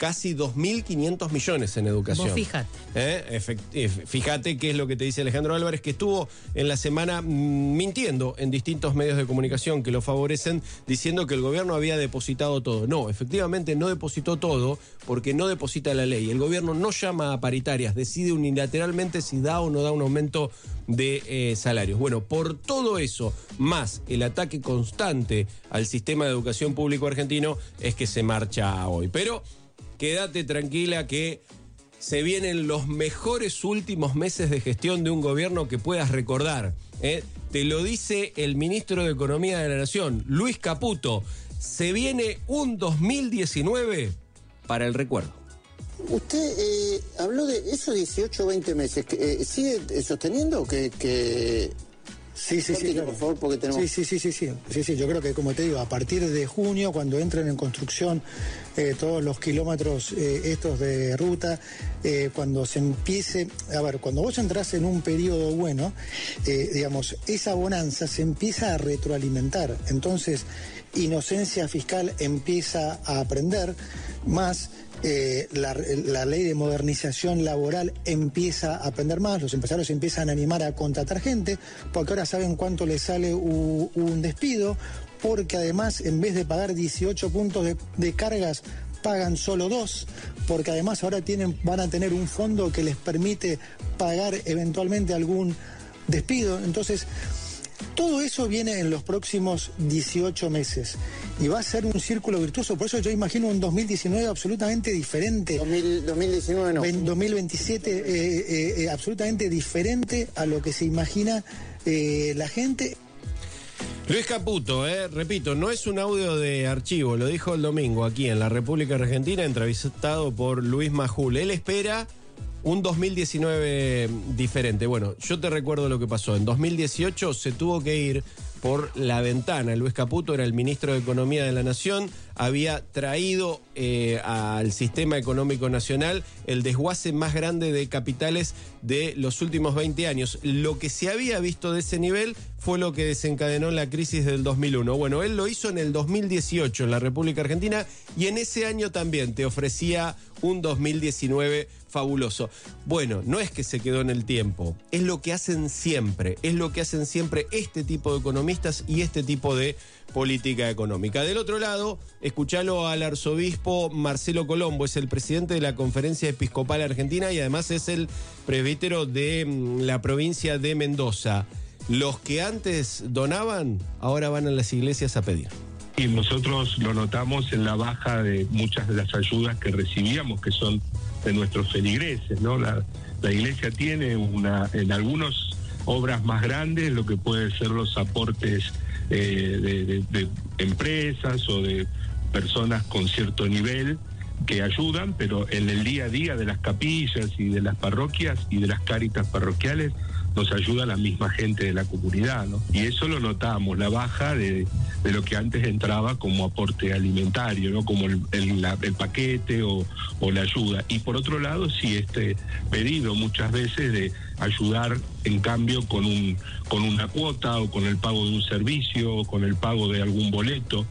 casi dos mil quinientos millones en educación. Vos fijate. ¿Eh? Efect- eh, fíjate qué es lo que te dice Alejandro Álvarez, que estuvo en la semana mm, mintiendo en distintos medios de comunicación que lo favorecen, diciendo que el gobierno había depositado todo. No, efectivamente no depositó todo, porque no deposita la ley. El gobierno no llama a paritarias, decide unilateralmente si da o no da un aumento de eh, salarios. Bueno, por todo eso, más el ataque constante al sistema de educación público argentino, es que se marcha hoy. Pero quédate tranquila que se vienen los mejores últimos meses de gestión de un gobierno que puedas recordar. ¿eh? Te lo dice el ministro de Economía de la Nación, Luis Caputo. Se viene un dos mil diecinueve para el recuerdo. Usted eh, habló de esos dieciocho o veinte meses. Eh, ¿Sigue sosteniendo que...? que... Sí, sí, sí, claro. Por favor, porque tenemos... sí, sí, sí, sí, sí, sí, sí, yo creo que, como te digo, a partir de junio, cuando entren en construcción eh, todos los kilómetros eh, estos de ruta, eh, cuando se empiece, a ver, cuando vos entrás en un periodo bueno, eh, digamos, esa bonanza se empieza a retroalimentar, entonces inocencia fiscal empieza a aprender más. Eh, la, la ley de modernización laboral empieza a aprender más, los empresarios empiezan a animar a contratar gente, porque ahora saben cuánto les sale u, un despido, porque además en vez de pagar dieciocho puntos de, de cargas, pagan solo dos, porque además ahora tienen, van a tener un fondo que les permite pagar eventualmente algún despido. Entonces, todo eso viene en los próximos dieciocho meses y va a ser un círculo virtuoso. Por eso yo imagino un dos mil diecinueve absolutamente diferente. dos mil, dos mil diecinueve no. dos mil veintisiete eh, eh, eh, absolutamente diferente a lo que se imagina eh, la gente. Luis Caputo, eh, repito, no es un audio de archivo, lo dijo el domingo aquí en la República Argentina, entrevistado por Luis Majul. Él espera un dos mil diecinueve diferente. Bueno, yo te recuerdo lo que pasó. En dos mil dieciocho se tuvo que ir por la ventana. Luis Caputo era el ministro de Economía de la Nación, había traído eh, al sistema económico nacional el desguace más grande de capitales de los últimos veinte años. Lo que se había visto de ese nivel fue lo que desencadenó la crisis del dos mil uno. Bueno, él lo hizo en el dos mil dieciocho en la República Argentina y en ese año también te ofrecía un dos mil diecinueve fabuloso. Bueno, no es que se quedó en el tiempo, es lo que hacen siempre, es lo que hacen siempre este tipo de economistas y este tipo de política económica. Del otro lado, escuchalo al arzobispo Marcelo Colombo, es el presidente de la Conferencia Episcopal Argentina y además es el presbítero de mm, la provincia de Mendoza. Los que antes donaban, ahora van a las iglesias a pedir. Y nosotros lo notamos en la baja de muchas de las ayudas que recibíamos, que son de nuestros feligreses, ¿no? La, la iglesia tiene una, en algunas obras más grandes, lo que pueden ser los aportes eh, de, de, de empresas o de personas con cierto nivel que ayudan, pero en el día a día de las capillas y de las parroquias y de las cáritas parroquiales nos ayuda la misma gente de la comunidad, ¿no? Y eso lo notamos, la baja de, de lo que antes entraba como aporte alimentario, ¿no? Como el, el, la, el paquete o, o la ayuda. Y por otro lado, sí, este pedido muchas veces de ayudar en cambio con, un, con una cuota o con el pago de un servicio o con el pago de algún boleto.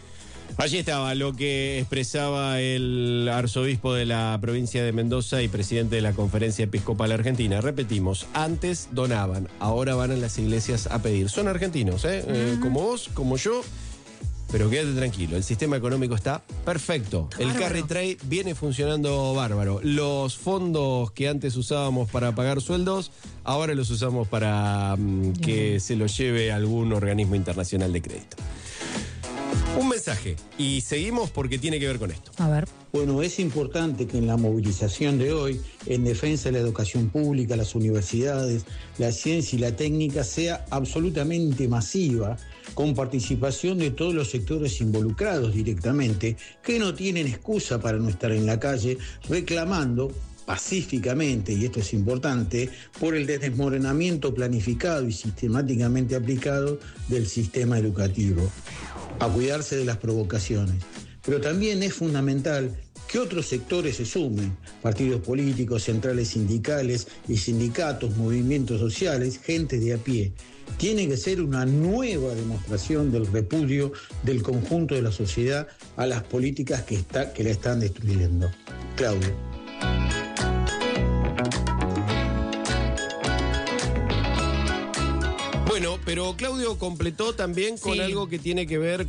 Allí estaba lo que expresaba el arzobispo de la provincia de Mendoza y presidente de la Conferencia Episcopal Argentina. Repetimos, antes donaban, ahora van a las iglesias a pedir. Son argentinos, ¿eh? Uh-huh. eh como vos, como yo, pero quédate tranquilo, el sistema económico está perfecto. Está el carry trade viene funcionando bárbaro. Los fondos que antes usábamos para pagar sueldos, ahora los usamos para um, que uh-huh. se los lleve algún organismo internacional de crédito. Un mensaje, y seguimos porque tiene que ver con esto. A ver. Bueno, es importante que en la movilización de hoy, en defensa de la educación pública, las universidades, la ciencia y la técnica, sea absolutamente masiva, con participación de todos los sectores involucrados directamente, que no tienen excusa para no estar en la calle reclamando pacíficamente, y esto es importante, por el desmoronamiento planificado y sistemáticamente aplicado del sistema educativo, a cuidarse de las provocaciones. Pero también es fundamental que otros sectores se sumen, partidos políticos, centrales sindicales y sindicatos, movimientos sociales, gente de a pie, tiene que ser una nueva demostración del repudio del conjunto de la sociedad a las políticas que, está, que la están destruyendo. Claudio. Bueno, pero Claudio completó también con Sí. algo que tiene que ver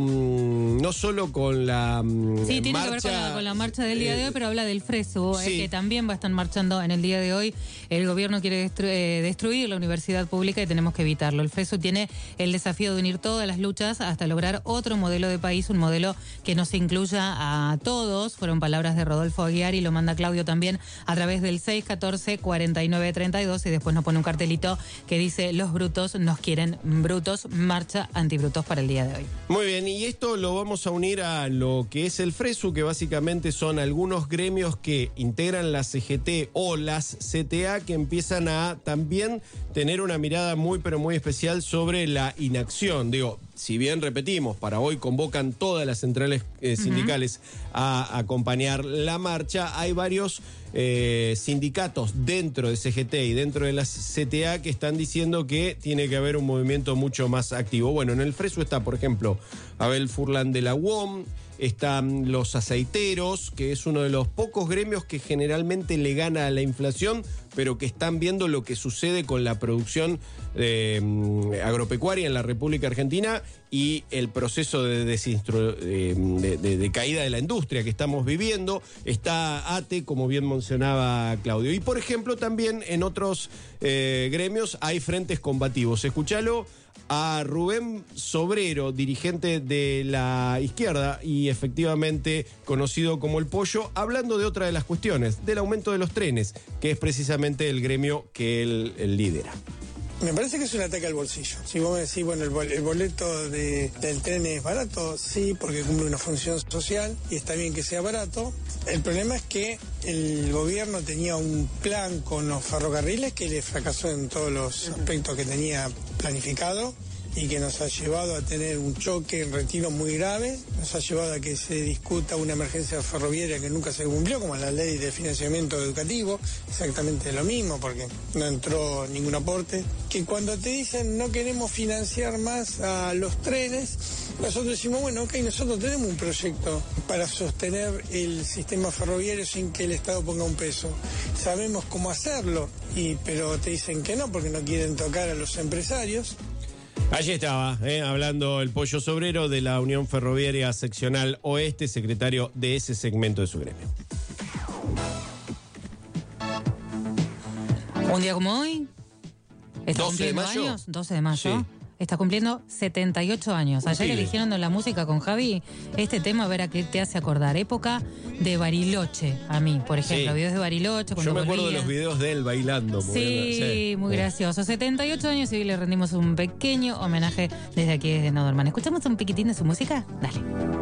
con, no solo con la mm, Sí, tiene marcha, que ver con la, con la marcha del día eh, de hoy, pero habla del Fresu, sí. eh, que también va a estar marchando en el día de hoy. El gobierno quiere destru- eh, destruir la universidad pública y tenemos que evitarlo. El Fresu tiene el desafío de unir todas las luchas hasta lograr otro modelo de país, un modelo que nos incluya a todos. Fueron palabras de Rodolfo Aguiar y lo manda Claudio también a través del seis uno cuatro, cuatro nueve tres dos y después nos pone un cartelito que dice: los brutos nos quieren brutos, marcha antibrutos para el día de hoy. Muy bien, y esto lo vamos a unir a lo que es el Fresu, que básicamente son algunos gremios que integran la C G T o las C T A, que empiezan a también tener una mirada muy pero muy especial sobre la inacción. Digo, si bien repetimos, para hoy convocan todas las centrales eh, sindicales uh-huh. a acompañar la marcha, hay varios eh, sindicatos dentro de C G T y dentro de las C T A que están diciendo que tiene que haber un movimiento mucho más activo. Bueno, en el Fresu está, por ejemplo, Abel Furlan de la U O M, están los aceiteros, que es uno de los pocos gremios que generalmente le gana a la inflación, pero que están viendo lo que sucede con la producción eh, agropecuaria en la República Argentina y el proceso de, desinstru- de, de, de caída de la industria que estamos viviendo. Está A T E, como bien mencionaba Claudio. Y, por ejemplo, también en otros eh, gremios hay frentes combativos. Escuchalo a Rubén Sobrero, dirigente de la izquierda y efectivamente conocido como El Pollo, hablando de otra de las cuestiones, del aumento de los trenes, que es precisamente el gremio que él, él lidera. Me parece que es un ataque al bolsillo. Si vos me decís, bueno, el, bol- el boleto de, del tren es barato, sí, porque cumple una función social y está bien que sea barato. El problema es que el gobierno tenía un plan con los ferrocarriles que le fracasó en todos los aspectos que tenía planificado y que nos ha llevado a tener un choque en retiro muy grave, nos ha llevado a que se discuta una emergencia ferroviaria que nunca se cumplió, como la ley de financiamiento educativo, exactamente lo mismo, porque no entró ningún aporte. Que cuando te dicen no queremos financiar más a los trenes, nosotros decimos, bueno, ok, nosotros tenemos un proyecto para sostener el sistema ferroviario sin que el Estado ponga un peso. Sabemos cómo hacerlo, y, pero te dicen que no, porque no quieren tocar a los empresarios. Allí estaba, eh, hablando el Pollo Sobrero de la Unión Ferroviaria Seccional Oeste, secretario de ese segmento de su gremio. Un día como hoy, ¿está doce de cumpliendo mayo. años? doce de mayo. Sí. Está cumpliendo setenta y ocho años. Ayer Increíble. eligieron en la música con Javi este tema, a ver a qué te hace acordar. Época de Bariloche, a mí, por ejemplo. Sí. Videos de Bariloche. Cuando Yo me acuerdo volvía. de los videos de él bailando. Sí, moviendo, sí. muy gracioso. setenta y ocho años y hoy le rendimos un pequeño homenaje desde aquí, desde No Duerman. ¿Escuchamos un piquitín de su música? Dale.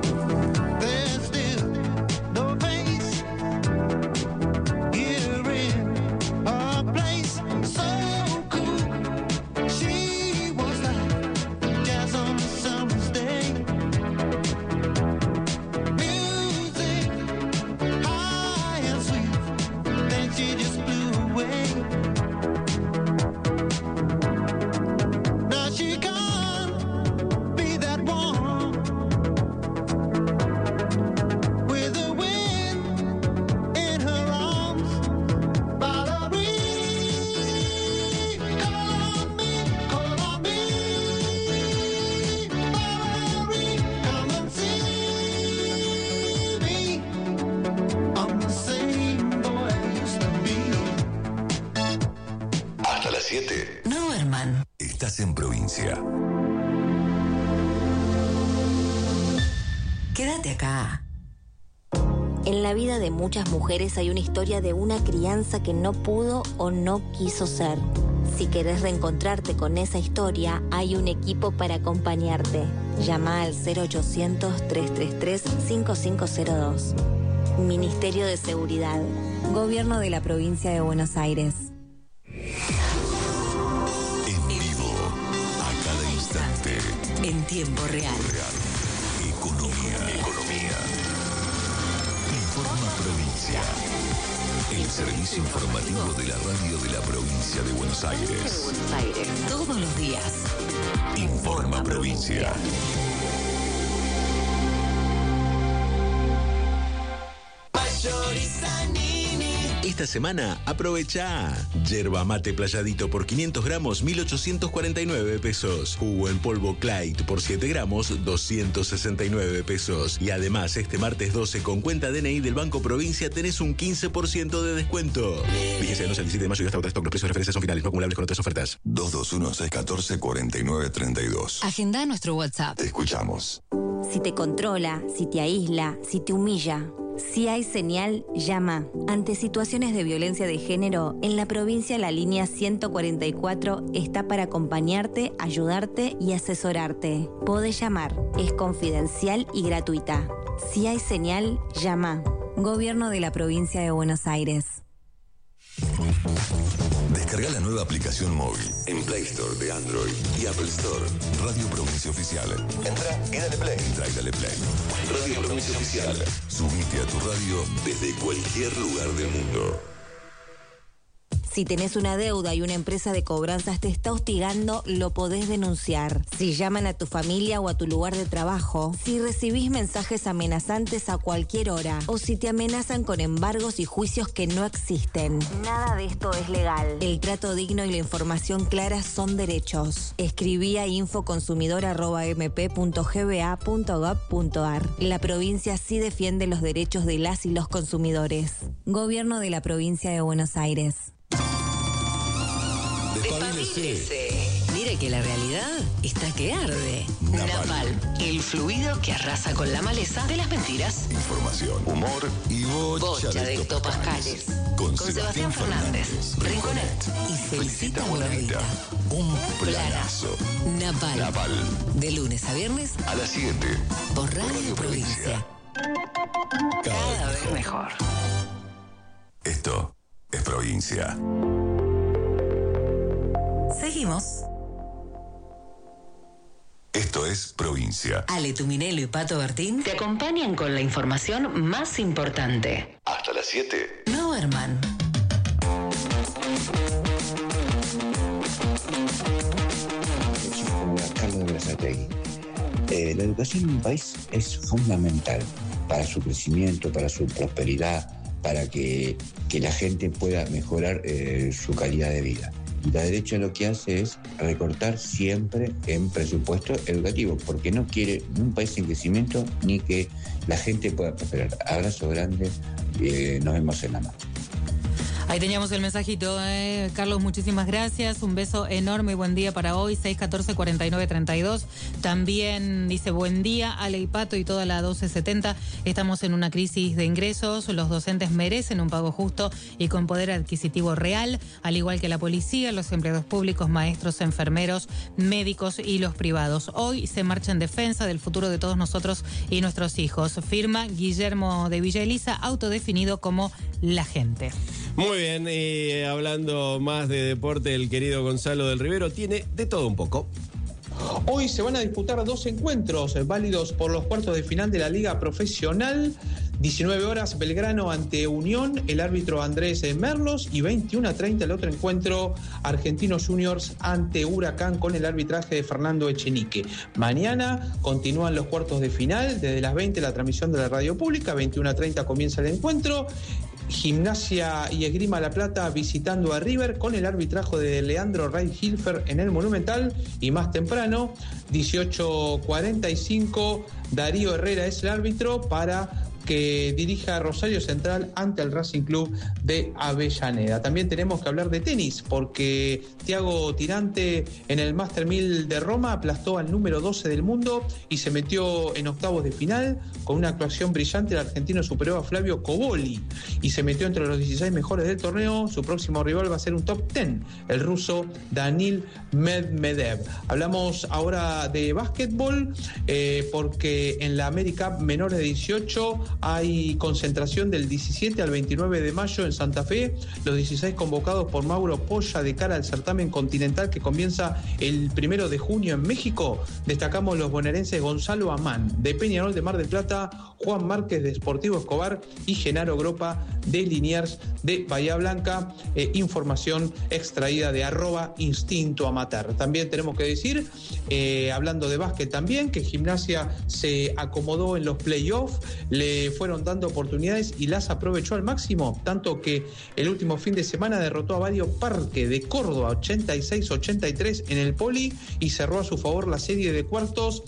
Hasta las siete. No duerman. Estás en provincia. Quédate acá. En la vida de muchas mujeres hay una historia de una crianza que no pudo o no quiso ser. Si querés reencontrarte con esa historia, hay un equipo para acompañarte. Llama al cero ochocientos, trescientos treinta y tres, cincuenta y cinco cero dos. Ministerio de Seguridad. Gobierno de la Provincia de Buenos Aires. En vivo. A cada instante. En tiempo real. Economía. Economía. Informa Provincia. El servicio informativo de la radio de la provincia de Buenos Aires. Buenos Aires. Todos los días. Informa Provincia. Esta semana aprovecha yerba mate playadito por quinientos gramos, mil ochocientos cuarenta y nueve pesos. Jugo en polvo Clyde por siete gramos, doscientos sesenta y nueve pesos. Y además este martes doce con cuenta D N I del Banco Provincia tenés un quince por ciento de descuento. Fíjese, no el diecisiete de mayo y hasta stock. Los precios de referencia son finales, no acumulables con otras ofertas. dos dos uno, seis uno cuatro, cuatro nueve tres dos. Agenda nuestro WhatsApp. Te escuchamos. Si te controla, si te aísla, si te humilla, si hay señal, llama. Ante situaciones de violencia de género, en la provincia la línea ciento cuarenta y cuatro está para acompañarte, ayudarte y asesorarte. Podés llamar, es confidencial y gratuita. Si hay señal, llama. Gobierno de la provincia de Buenos Aires. Descarga la nueva aplicación móvil en Play Store de Android y Apple Store. Radio Provincia Oficial. Entra y dale play. Entra y dale play. Radio Provincia Oficial. Subite a tu radio desde cualquier lugar del mundo. Si tenés una deuda y una empresa de cobranzas te está hostigando, lo podés denunciar. Si llaman a tu familia o a tu lugar de trabajo, si recibís mensajes amenazantes a cualquier hora o si te amenazan con embargos y juicios que no existen. Nada de esto es legal. El trato digno y la información clara son derechos. Escribí a infoconsumidor arroba m p punto g b a punto gob punto a r. La provincia sí defiende los derechos de las y los consumidores. Gobierno de la provincia de Buenos Aires. Despabilese. Mire que la realidad está que arde. Napal. Napal, el fluido que arrasa con la maleza de las mentiras. Información, humor y bocha, bocha de, de hectopascales. Con, con Sebastián, Sebastián Fernández, Rinconet y Felicita Bonavita. Un planazo. Napal. Napal. De lunes a viernes a las siete. Por Radio, Radio Provincia. Provincia. Cada, Cada vez mejor. Esto es Provincia. Seguimos. Esto es Provincia. Ale Tuminelo y Pato Bertín te acompañan con la información más importante. Hasta las siete. No, hermano. Carlos de Berazategui. Eh, la educación en un país es fundamental para su crecimiento, para su prosperidad, para que, que la gente pueda mejorar eh, su calidad de vida. La derecha lo que hace es recortar siempre en presupuesto educativo, porque no quiere un país en crecimiento ni que la gente pueda prosperar. Abrazo grande, eh, nos vemos en la mano. Ahí teníamos el mensajito, eh. Carlos, muchísimas gracias. Un beso enorme y buen día para hoy, seis uno cuatro, cuatro nueve tres dos. También dice buen día, Ale y Pato y toda la doce setenta. Estamos en una crisis de ingresos. Los docentes merecen un pago justo y con poder adquisitivo real, al igual que la policía, los empleados públicos, maestros, enfermeros, médicos y los privados. Hoy se marcha en defensa del futuro de todos nosotros y nuestros hijos. Firma Guillermo de Villa Elisa, autodefinido como la gente. Muy bien, y hablando más de deporte, el querido Gonzalo del Rivero tiene de todo un poco. Hoy se van a disputar dos encuentros válidos por los cuartos de final de la Liga Profesional. diecinueve horas Belgrano ante Unión, el árbitro Andrés Merlos, y veintiuno a treinta el otro encuentro Argentinos Juniors ante Huracán con el arbitraje de Fernando Echenique. Mañana continúan los cuartos de final, desde las veinte la transmisión de la radio pública, veintiuno a treinta comienza el encuentro. Gimnasia y Esgrima La Plata visitando a River con el arbitraje de Leandro Reithilfer en el Monumental, y más temprano, dieciocho cuarenta y cinco, Darío Herrera es el árbitro para que dirija Rosario Central ante el Racing Club de Avellaneda. También tenemos que hablar de tenis, porque Thiago Tirante en el Master mil de Roma aplastó al número doce del mundo y se metió en octavos de final. Con una actuación brillante, el argentino superó a Flavio Coboli y se metió entre los dieciséis mejores del torneo. Su próximo rival va a ser un top diez, el ruso Danil Medvedev. Hablamos ahora de básquetbol, eh, porque en la AmeriCup menores de dieciocho hay concentración del diecisiete al veintinueve de mayo en Santa Fe, los dieciséis convocados por Mauro Polla de cara al certamen continental que comienza el primero de junio en México. Destacamos los bonaerenses Gonzalo Amán de Peñarol de Mar del Plata, Juan Márquez de Sportivo Escobar y Genaro Gropa de Liniers de Bahía Blanca. Eh, información extraída de arroba instinto amateur. También tenemos que decir, eh, hablando de básquet también, que Gimnasia se acomodó en los playoffs, le fueron dando oportunidades y las aprovechó al máximo, tanto que el último fin de semana derrotó a Barrio Parque de Córdoba ochenta y seis a ochenta y tres en el Poli y cerró a su favor la serie de cuartos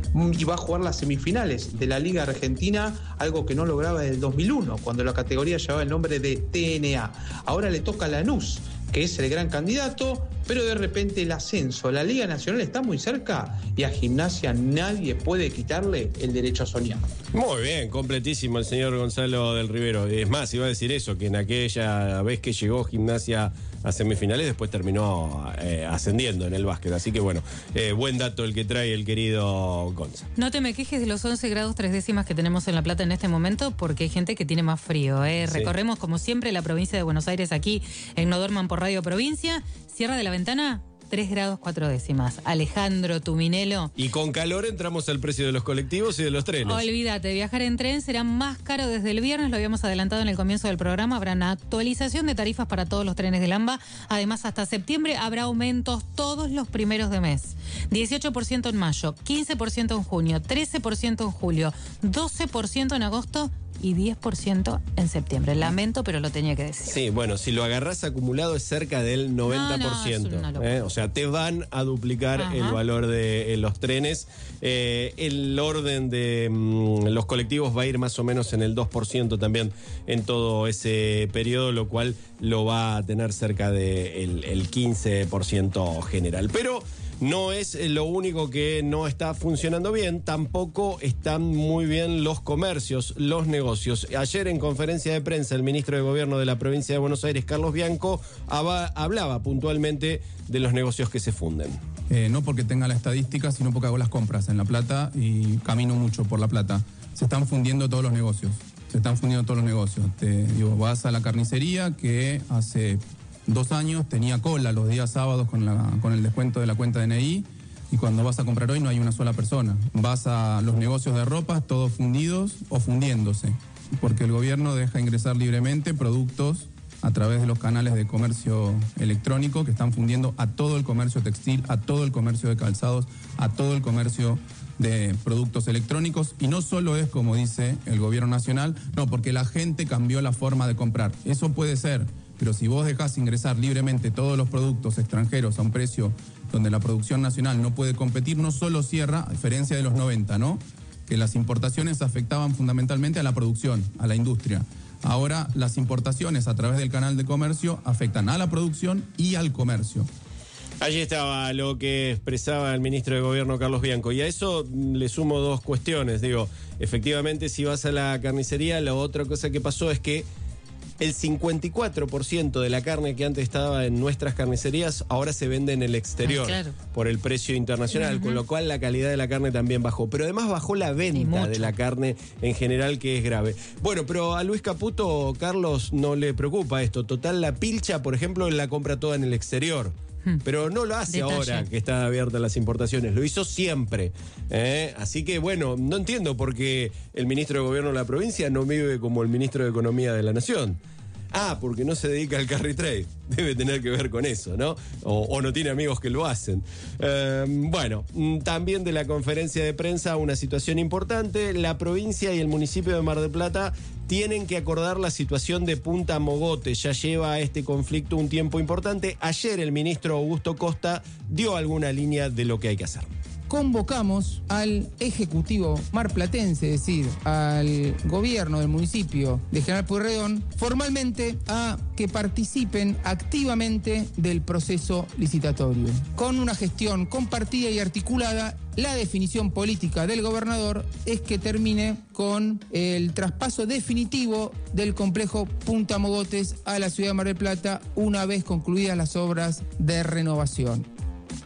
y va a jugar las semifinales de la Liga Argentina, algo que no lograba desde el dos mil uno, cuando la categoría llevaba el nombre de T N A. Ahora le toca a Lanús, que es el gran candidato, pero de repente el ascenso a la Liga Nacional está muy cerca y a Gimnasia nadie puede quitarle el derecho a soñar. Muy bien, completísimo el señor Gonzalo del Rivero. Es más, iba a decir eso, que en aquella vez que llegó Gimnasia a semifinales, después terminó eh, ascendiendo en el básquet. Así que bueno, eh, buen dato el que trae el querido Gonza. No te me quejes de los once grados tres décimas que tenemos en La Plata en este momento, porque hay gente que tiene más frío. ¿eh? Sí. Recorremos como siempre la provincia de Buenos Aires aquí en No Duerman por Radio Provincia. Cierra de la ventana, tres grados cuatro décimas. Alejandro Tuminelo. Y con calor entramos al precio de los colectivos y de los trenes. Olvídate, viajar en tren será más caro desde el viernes, lo habíamos adelantado en el comienzo del programa. Habrá una actualización de tarifas para todos los trenes del AMBA. Además, hasta septiembre habrá aumentos todos los primeros de mes. dieciocho por ciento en mayo, quince por ciento en junio, trece por ciento en julio, doce por ciento en agosto y diez por ciento en septiembre. Lamento, pero lo tenía que decir. Sí, bueno, si lo agarrás acumulado es cerca del noventa por ciento. No, no, es una locura. ¿eh? O sea, te van a duplicar Ajá. el valor de eh, los trenes. Eh, el orden de mm, los colectivos va a ir más o menos en el dos por ciento también en todo ese periodo, lo cual lo va a tener cerca del el quince por ciento general. Pero no es lo único que no está funcionando bien, tampoco están muy bien los comercios, los negocios. Ayer en conferencia de prensa el ministro de Gobierno de la provincia de Buenos Aires, Carlos Bianco, hablaba puntualmente de los negocios que se funden. Eh, no porque tenga la estadística, sino porque hago las compras en La Plata y camino mucho por La Plata. Se están fundiendo todos los negocios, se están fundiendo todos los negocios. Te digo, vas a la carnicería que hace dos años tenía cola los días sábados con, la, con el descuento de la cuenta D N I y cuando vas a comprar hoy no hay una sola persona. Vas a los negocios de ropa, todos fundidos o fundiéndose, porque el gobierno deja ingresar libremente productos a través de los canales de comercio electrónico que están fundiendo a todo el comercio textil, a todo el comercio de calzados, a todo el comercio de productos electrónicos. Y no solo es como dice el gobierno nacional, no, porque la gente cambió la forma de comprar. Eso puede ser, pero si vos dejás ingresar libremente todos los productos extranjeros a un precio donde la producción nacional no puede competir, no solo cierra, a diferencia de los noventa, ¿no? Que las importaciones afectaban fundamentalmente a la producción, a la industria. Ahora las importaciones a través del canal de comercio afectan a la producción y al comercio. Allí estaba lo que expresaba el ministro de Gobierno, Carlos Bianco, y a eso le sumo dos cuestiones. Digo, efectivamente, si vas a la carnicería, la otra cosa que pasó es que el cincuenta y cuatro por ciento de la carne que antes estaba en nuestras carnicerías ahora se vende en el exterior, ah, claro, por el precio internacional, uh-huh, con lo cual la calidad de la carne también bajó. Pero además bajó la venta de la carne en general, que es grave. Bueno, pero a Luis Caputo, Carlos, no le preocupa esto. Total, la pilcha, por ejemplo, la compra toda en el exterior. Pero no lo hace Detalle. ahora que están abiertas las importaciones, lo hizo siempre. ¿eh? Así que bueno, no entiendo por qué el ministro de Gobierno de la provincia no vive como el ministro de Economía de la Nación. Ah, porque no se dedica al carry trade. Debe tener que ver con eso, ¿no? O, o no tiene amigos que lo hacen. Eh, bueno, también de la conferencia de prensa una situación importante. La provincia y el municipio de Mar del Plata tienen que acordar la situación de Punta Mogote. Ya lleva este conflicto un tiempo importante. Ayer el ministro Augusto Costa dio alguna línea de lo que hay que hacer. Convocamos al Ejecutivo marplatense, es decir, al gobierno del municipio de General Pueyrredón, formalmente a que participen activamente del proceso licitatorio. Con una gestión compartida y articulada, la definición política del gobernador es que termine con el traspaso definitivo del complejo Punta Mogotes a la ciudad de Mar del Plata una vez concluidas las obras de renovación.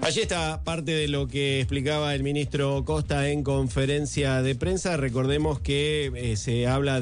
Allí está parte de lo que explicaba el ministro Costa en conferencia de prensa. Recordemos que eh, se habla